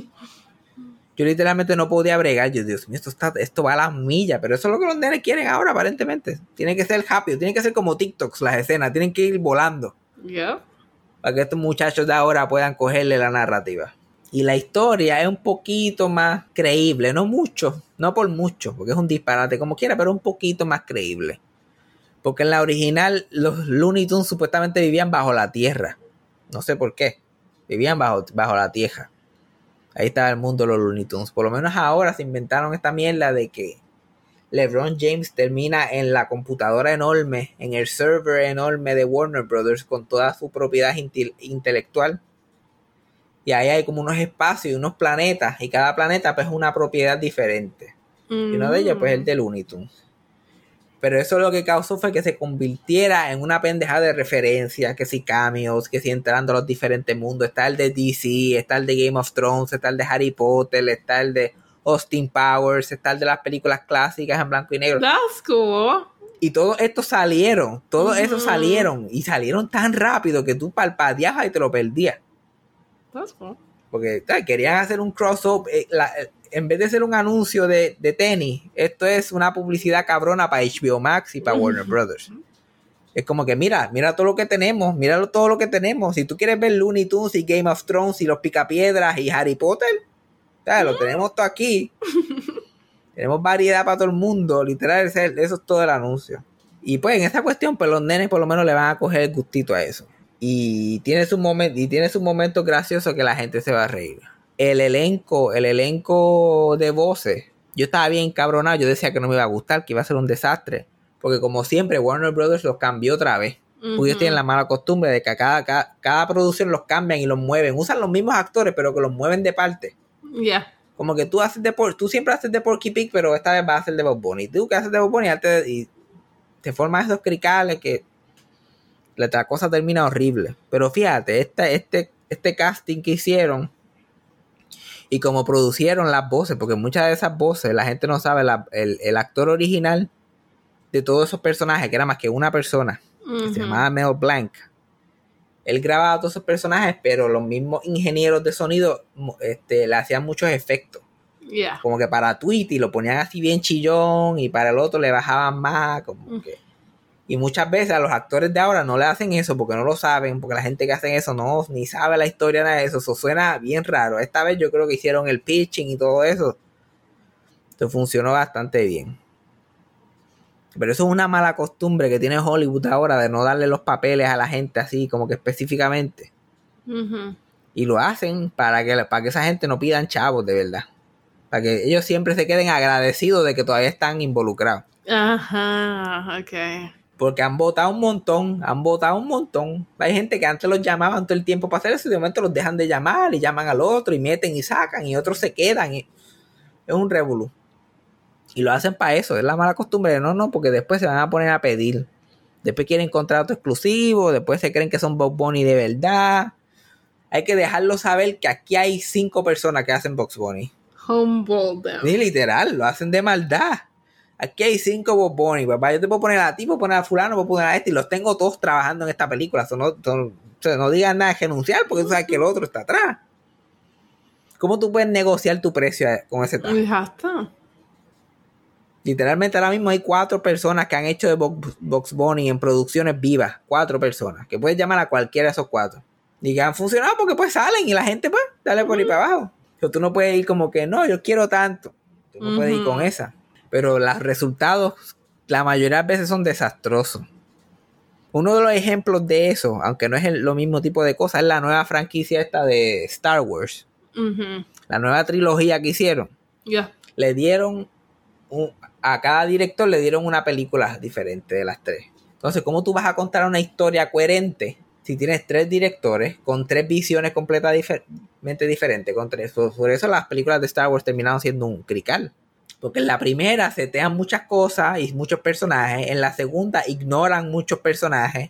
Yo literalmente no podía bregar. Yo, Dios mío, esto va a las millas, pero eso es lo que los nenes quieren ahora, aparentemente. Tiene que ser rápido, tiene que ser como TikToks las escenas, tienen que ir volando. Yep. Para que estos muchachos de ahora puedan cogerle la narrativa. Y la historia es un poquito más creíble, no mucho, no por mucho, porque es un disparate como quiera, pero un poquito más creíble. Porque en la original los Looney Tunes supuestamente vivían bajo la tierra. No sé por qué. Vivían bajo la tierra. Ahí estaba el mundo de los Looney Tunes. Por lo menos ahora se inventaron esta mierda de que LeBron James termina en la computadora enorme, en el server enorme de Warner Brothers con toda su propiedad intelectual. Y ahí hay como unos espacios y unos planetas. Y cada planeta pues es una propiedad diferente. Y uno de ellos pues es el de Looney Tunes. Pero eso lo que causó fue que se convirtiera en una pendeja de referencias, que si cameos, que si entrando a los diferentes mundos. Está el de DC, está el de Game of Thrones, está el de Harry Potter, está el de Austin Powers, está el de las películas clásicas en blanco y negro. That's cool. Y todos estos salieron, todos esos salieron, y salieron tan rápido que tú palpadeabas y te lo perdías. That's cool. Porque querían hacer un crossover, en vez de ser un anuncio de tenis, esto es una publicidad cabrona para HBO Max y para Warner Brothers. Es como que mira todo lo que tenemos, mira todo lo que tenemos. Si tú quieres ver Looney Tunes y Game of Thrones y los Picapiedras y Harry Potter, lo tenemos todo aquí. Tenemos variedad para todo el mundo, literal, eso es todo el anuncio. Y pues en esta cuestión, pues los nenes por lo menos le van a coger el gustito a eso. Y tiene sus momentos graciosos que la gente se va a reír. El elenco de voces, yo estaba bien cabronado, yo decía que no me iba a gustar, que iba a ser un desastre. Porque como siempre, Warner Brothers los cambió otra vez. Porque ellos tienen la mala costumbre de que cada producción los cambian y los mueven. Usan los mismos actores, pero que los mueven de parte. Yeah. Como que tú siempre haces de Porky Pig, pero esta vez vas a hacer de Bob Bunny. Tú que haces de Bob Bunny y te forman esos cricales que la cosa termina horrible. Pero fíjate, este casting que hicieron y como producieron las voces, porque muchas de esas voces la gente no sabe, el actor original de todos esos personajes, que era más que una persona, que se llamaba Mel Blanc. Él grababa todos esos personajes, pero los mismos ingenieros de sonido le hacían muchos efectos. Yeah. Como que para Tweety lo ponían así bien chillón y para el otro le bajaban más. Y muchas veces a los actores de ahora no le hacen eso porque no lo saben, porque la gente que hace eso no ni sabe la historia, nada de eso. Eso suena bien raro. Esta vez yo creo que hicieron el pitching y todo eso. Esto funcionó bastante bien. Pero eso es una mala costumbre que tiene Hollywood ahora de no darle los papeles a la gente así, como que específicamente. Y lo hacen para que esa gente no pidan chavos, de verdad. Para que ellos siempre se queden agradecidos de que todavía están involucrados. Ajá, ok. Porque han votado un montón. Hay gente que antes los llamaban todo el tiempo para hacer eso y de momento los dejan de llamar y llaman al otro y meten y sacan y otros se quedan. Es un revolú. Y lo hacen para eso, es la mala costumbre. No, porque después se van a poner a pedir. Después quieren contrato exclusivo, después se creen que son Bob Bunny de verdad. Hay que dejarlo saber que aquí hay 5 personas que hacen Box Bunny. Humble them. Sí, literal, lo hacen de maldad. Aquí hay 5 Bob Bunny, papá. Yo te puedo poner a ti, puedo poner a fulano, puedo poner a este, y los tengo todos trabajando en esta película. No digan nada de renunciar, porque tú sabes que el otro está atrás. ¿Cómo tú puedes negociar tu precio con ese tal? Ya está. Literalmente ahora mismo hay 4 personas que han hecho de Box Bunny en producciones vivas. 4 personas. Que puedes llamar a cualquiera de esos 4. Y que han funcionado porque pues salen y la gente pues dale por ahí para abajo. Pero tú no puedes ir como que no, yo quiero tanto. Tú no puedes ir con esa. Pero los resultados la mayoría de veces son desastrosos. Uno de los ejemplos de eso, aunque no es lo mismo tipo de cosa, es la nueva franquicia esta de Star Wars. La nueva trilogía que hicieron. Yeah. Le dieron a cada director le dieron una película diferente de las 3. Entonces, ¿cómo tú vas a contar una historia coherente si tienes 3 directores con 3 visiones completamente diferentes? Por eso las películas de Star Wars terminaron siendo un crical. Porque en la primera setean muchas cosas y muchos personajes. En la segunda ignoran muchos personajes.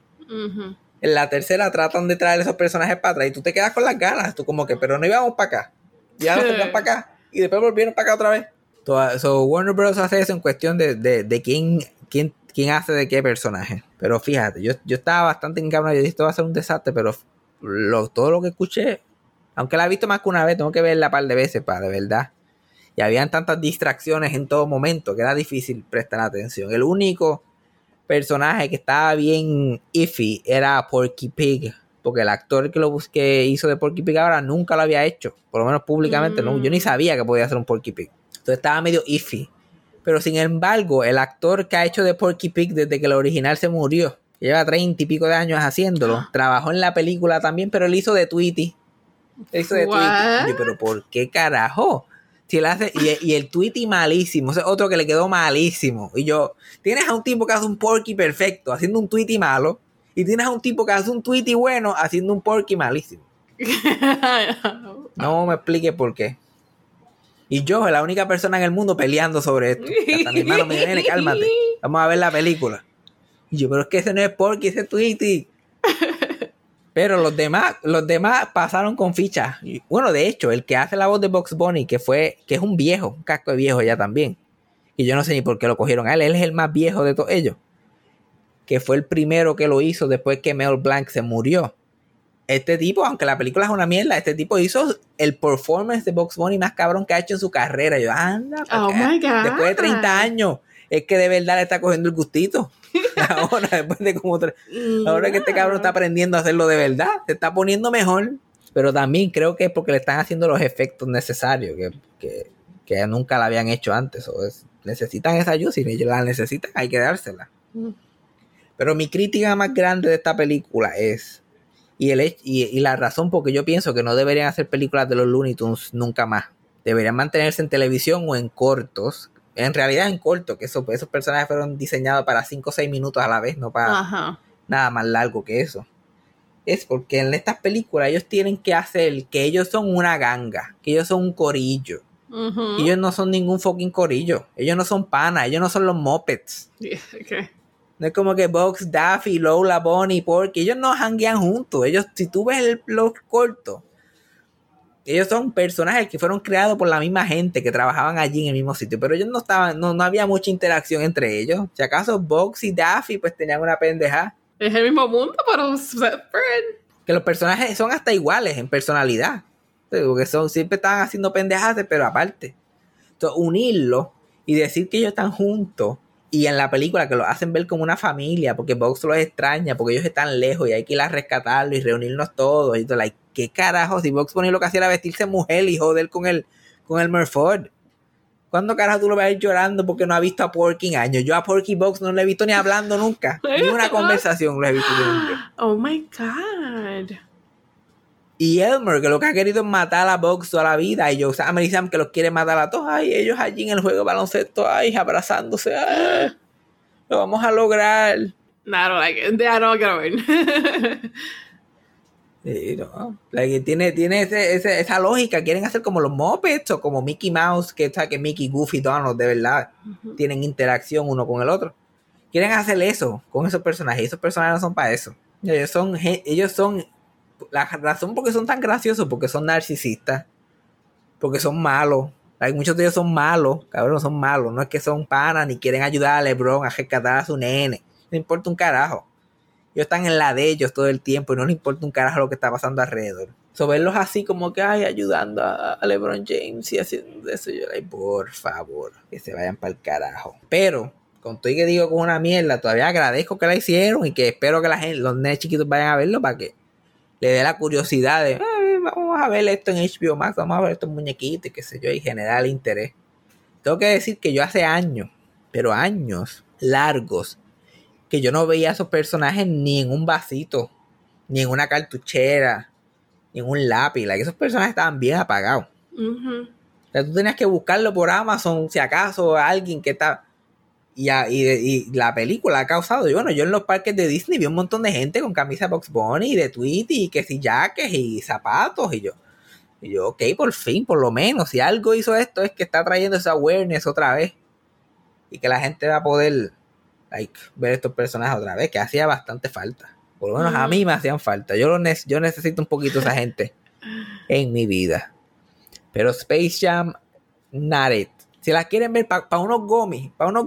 En la tercera tratan de traer esos personajes para atrás y tú te quedas con las ganas. Tú como que, pero no íbamos para acá. Ya nos fuimos para acá. Y después volvieron para acá otra vez. So Warner Bros. Hace eso en cuestión de quién hace de qué personaje. Pero fíjate, yo estaba bastante encabronado. Yo dije, esto va a ser un desastre, pero todo lo que escuché, aunque la he visto más que una vez, tengo que verla un par de veces para de verdad. Y habían tantas distracciones en todo momento que era difícil prestar atención. El único personaje que estaba bien iffy era Porky Pig. Porque el actor que hizo de Porky Pig ahora nunca lo había hecho. Por lo menos públicamente no. Yo ni sabía que podía ser un Porky Pig. Entonces estaba medio iffy. Pero sin embargo, el actor que ha hecho de Porky Pig desde que el original se murió, lleva 30 y pico de años haciéndolo, trabajó en la película también, pero él hizo de Tweety. Tweety. Yo, pero ¿por qué carajo? Si él hace, y el Tweety malísimo, ese otro que le quedó malísimo. Y yo, tienes a un tipo que hace un Porky perfecto haciendo un Tweety malo, y tienes a un tipo que hace un Tweety bueno haciendo un Porky malísimo. No me explique por qué. Y yo, la única persona en el mundo peleando sobre esto. Hasta mi hermano me dijo, nene, cálmate. vamos a ver la película. Y yo, pero es que ese no es Porky, ese es Tweety. Pero los demás pasaron con fichas. Bueno, de hecho, el que hace la voz de Bugs Bunny, que es un viejo, un casco de viejo ya también. Y yo no sé ni por qué lo cogieron a él. Él es el más viejo de todos ellos. Que fue el primero que lo hizo después que Mel Blanc se murió. Este tipo, aunque la película es una mierda, este tipo hizo el performance de Bugs Bunny más cabrón que ha hecho en su carrera. Yo, anda, Oh my God. después de 30 años, es que de verdad le está cogiendo el gustito. Ahora, después de ahora que este cabrón está aprendiendo a hacerlo de verdad, se está poniendo mejor. Pero también creo que es porque le están haciendo los efectos necesarios que nunca la habían hecho antes. Necesitan esa ayuda, si ellos la necesitan, hay que dársela. Pero mi crítica más grande de esta película es, y la razón por que yo pienso que no deberían hacer películas de los Looney Tunes nunca más. Deberían mantenerse en televisión o en cortos. En realidad en cortos, que esos personajes fueron diseñados para 5 o 6 minutos a la vez, no para nada más largo que eso. Es porque en estas películas ellos tienen que hacer que ellos son una ganga, que ellos son un corillo. Ellos no son ningún fucking corillo. Ellos no son panas, ellos no son los Muppets. Yeah, okay. No es como que Bugs, Daffy, Lola, Bonnie, Porky. Ellos no janguean juntos. Ellos, si tú ves los cortos, ellos son personajes que fueron creados por la misma gente que trabajaban allí en el mismo sitio. Pero ellos no había mucha interacción entre ellos. Si acaso Bugs y Daffy pues tenían una pendeja. Es el mismo mundo, pero separate. Que los personajes son hasta iguales en personalidad. Porque siempre estaban haciendo pendejadas, pero aparte. Entonces, unirlos y decir que ellos están juntos. Y en la película que los hacen ver como una familia, porque Bugs los extraña, porque ellos están lejos y hay que ir a rescatarlos y reunirnos todos. Y todo, like, ¿qué carajo? Si Bugs Bunny lo que hacía era vestirse mujer y joder con el Murford. ¿Cuándo carajo tú lo vas a ir llorando porque no ha visto a Porky en años? Yo a Porky Bugs no lo he visto ni hablando nunca. Ni una conversación lo he visto nunca. Oh my God. Y Elmer, que lo que ha querido es matar a Bugs toda la vida. Y Sam y Sam, que los quiere matar a todos. Ay, ellos allí en el juego de baloncesto, ay, abrazándose. Ay, lo vamos a lograr. No, I don't like it. I don't get over. Sí, no. Like, tiene esa lógica. Quieren hacer como los Muppets o como Mickey Mouse, que Mickey, Goofy, Donald, de verdad, tienen interacción uno con el otro. Quieren hacer eso con esos personajes. Y esos personajes no son para eso. Ellos son la razón por qué son tan graciosos, porque son narcisistas, porque son malos. Hay muchos de ellos son malos, cabrón, son malos. No es que son panas ni quieren ayudar a LeBron a rescatar a su nene. No importa un carajo. Ellos están en la de ellos todo el tiempo y no les importa un carajo lo que está pasando alrededor. Verlos así como que ayudando a LeBron James y haciendo eso, yo por favor, que se vayan para el carajo. Pero con todo y que digo que es una mierda, todavía agradezco que la hicieron y que espero que los nenes chiquitos vayan a verlo para que le dé la curiosidad de vamos a ver esto en HBO Max, vamos a ver estos muñequitos y qué sé yo, y generar interés. Tengo que decir que yo hace años, pero años largos, que yo no veía a esos personajes ni en un vasito, ni en una cartuchera, ni en un lápiz. Que esos personajes estaban bien apagados. O sea, tú tenías que buscarlo por Amazon, si acaso alguien que está... Y la película ha causado, yo en los parques de Disney vi un montón de gente con camisa Bugs Bunny y de Tweety y que si jackets y zapatos y yo, ok, por fin, por lo menos, si algo hizo esto es que está trayendo esa awareness otra vez y que la gente va a poder ver estos personajes otra vez, que hacía bastante falta, por lo menos a mí me hacían falta, yo necesito un poquito esa gente en mi vida. Pero Space Jam, not it. Si las quieren ver para unos gomis,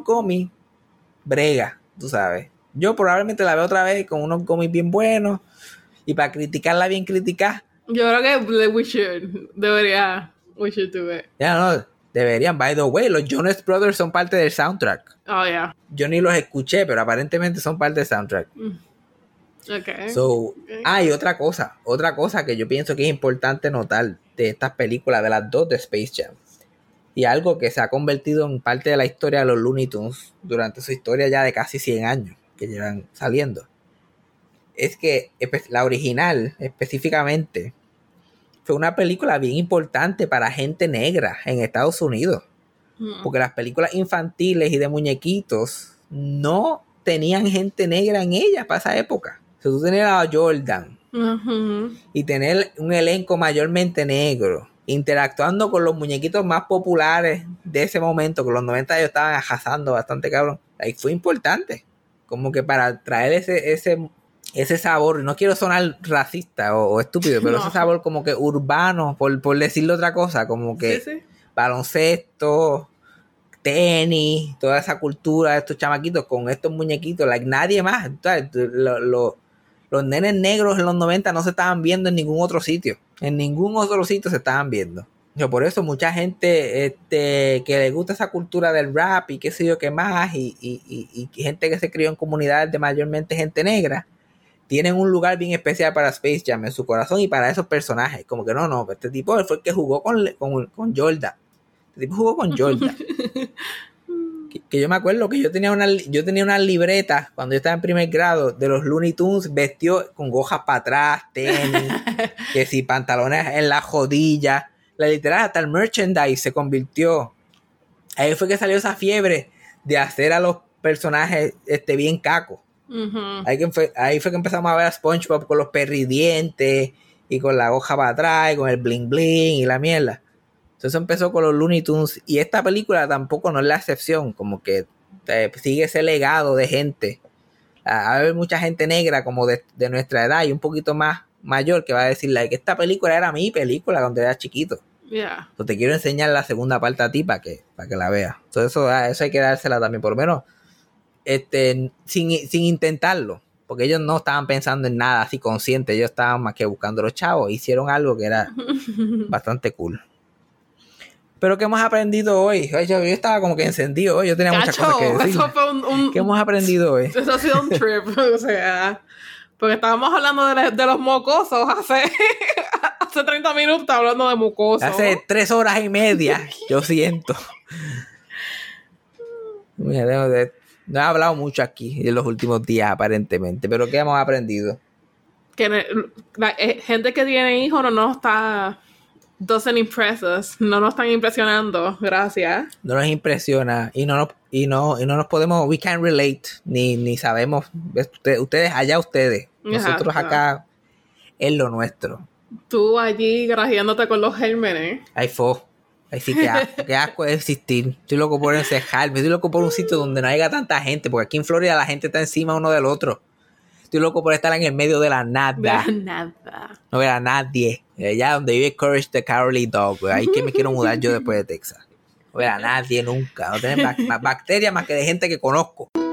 brega, tú sabes. Yo probablemente la veo otra vez con unos gomis bien buenos y para criticarla bien criticar. Yo creo que we should do it. Ya no, deberían. By the way, los Jonas Brothers son parte del soundtrack. Oh, yeah. Yo ni los escuché, pero aparentemente son parte del soundtrack. Okay. Y otra cosa que yo pienso que es importante notar de estas películas, de las dos de Space Jam. Y algo que se ha convertido en parte de la historia de los Looney Tunes durante su historia ya de casi 100 años que llevan saliendo. Es que la original, específicamente, fue una película bien importante para gente negra en Estados Unidos. Porque las películas infantiles y de muñequitos no tenían gente negra en ellas para esa época. O sea, tú tenías a Jordan y tener un elenco mayormente negro interactuando con los muñequitos más populares de ese momento, que los 90 ellos estaban arrasando bastante, cabrón. Like, fue importante, como que para traer ese sabor, no quiero sonar racista o estúpido, pero ese sabor como que urbano, por decirle otra cosa, como que Sí. baloncesto, tenis, toda esa cultura de estos chamaquitos con estos muñequitos, like nadie más. ¿Sabes? Los nenes negros en los 90 no se estaban viendo en ningún otro sitio. En ningún otro sitio se estaban viendo. Por eso mucha gente que le gusta esa cultura del rap y qué sé yo qué más, y gente que se crió en comunidades de mayormente gente negra, tienen un lugar bien especial para Space Jam en su corazón y para esos personajes. Como que no, este tipo fue el que jugó con Jordan. Este tipo jugó con Jordan. que yo me acuerdo que yo tenía una libreta cuando yo estaba en primer grado de los Looney Tunes vestido con gojas para atrás, tenis, que si pantalones en la rodilla. La literal, hasta el merchandise se convirtió. Ahí fue que salió esa fiebre de hacer a los personajes bien cacos. Uh-huh. Ahí fue que empezamos a ver a SpongeBob con los perridientes y con la hoja para atrás y con el bling bling y la mierda. Entonces empezó con los Looney Tunes y esta película tampoco no es la excepción, como que sigue ese legado de gente. A ver mucha gente negra como de nuestra edad y un poquito más mayor que va a decirle que esta película era mi película cuando era chiquito. Yeah. Entonces te quiero enseñar la segunda parte a ti para que la veas. Entonces eso hay que dársela también, por lo menos sin intentarlo, porque ellos no estaban pensando en nada así consciente, ellos estaban más que buscando los chavos, hicieron algo que era bastante cool. Pero ¿qué hemos aprendido hoy? Yo estaba como que encendido hoy, yo tenía muchas cosas que decir. Eso fue ¿Qué hemos aprendido hoy? Eso ha sido un trip, o sea, porque estábamos hablando de los mocosos hace 30 minutos hablando de mocosos. Hace 3 horas y media, yo siento. Mira, no he hablado mucho aquí en los últimos días aparentemente, pero ¿qué hemos aprendido? Que gente que tiene hijos no nos está... doesn't impress us. No nos están impresionando. Gracias. No nos impresiona y no nos podemos, we can't relate, ni sabemos. Ustedes allá, ustedes. Nosotros acá es lo nuestro. Tú allí grajeándote con los gérmenes. Ay, sí, qué asco de existir. Estoy loco por encejarme. Estoy loco por un sitio donde no haya tanta gente, porque aquí en Florida la gente está encima uno del otro. Estoy loco por estar en el medio de la nada. No ver a nadie. Allá donde vive Courage the Cowardly Dog, güey. Ahí que me quiero mudar yo después de Texas. No ver a nadie nunca. No tener bacterias más que de gente que conozco.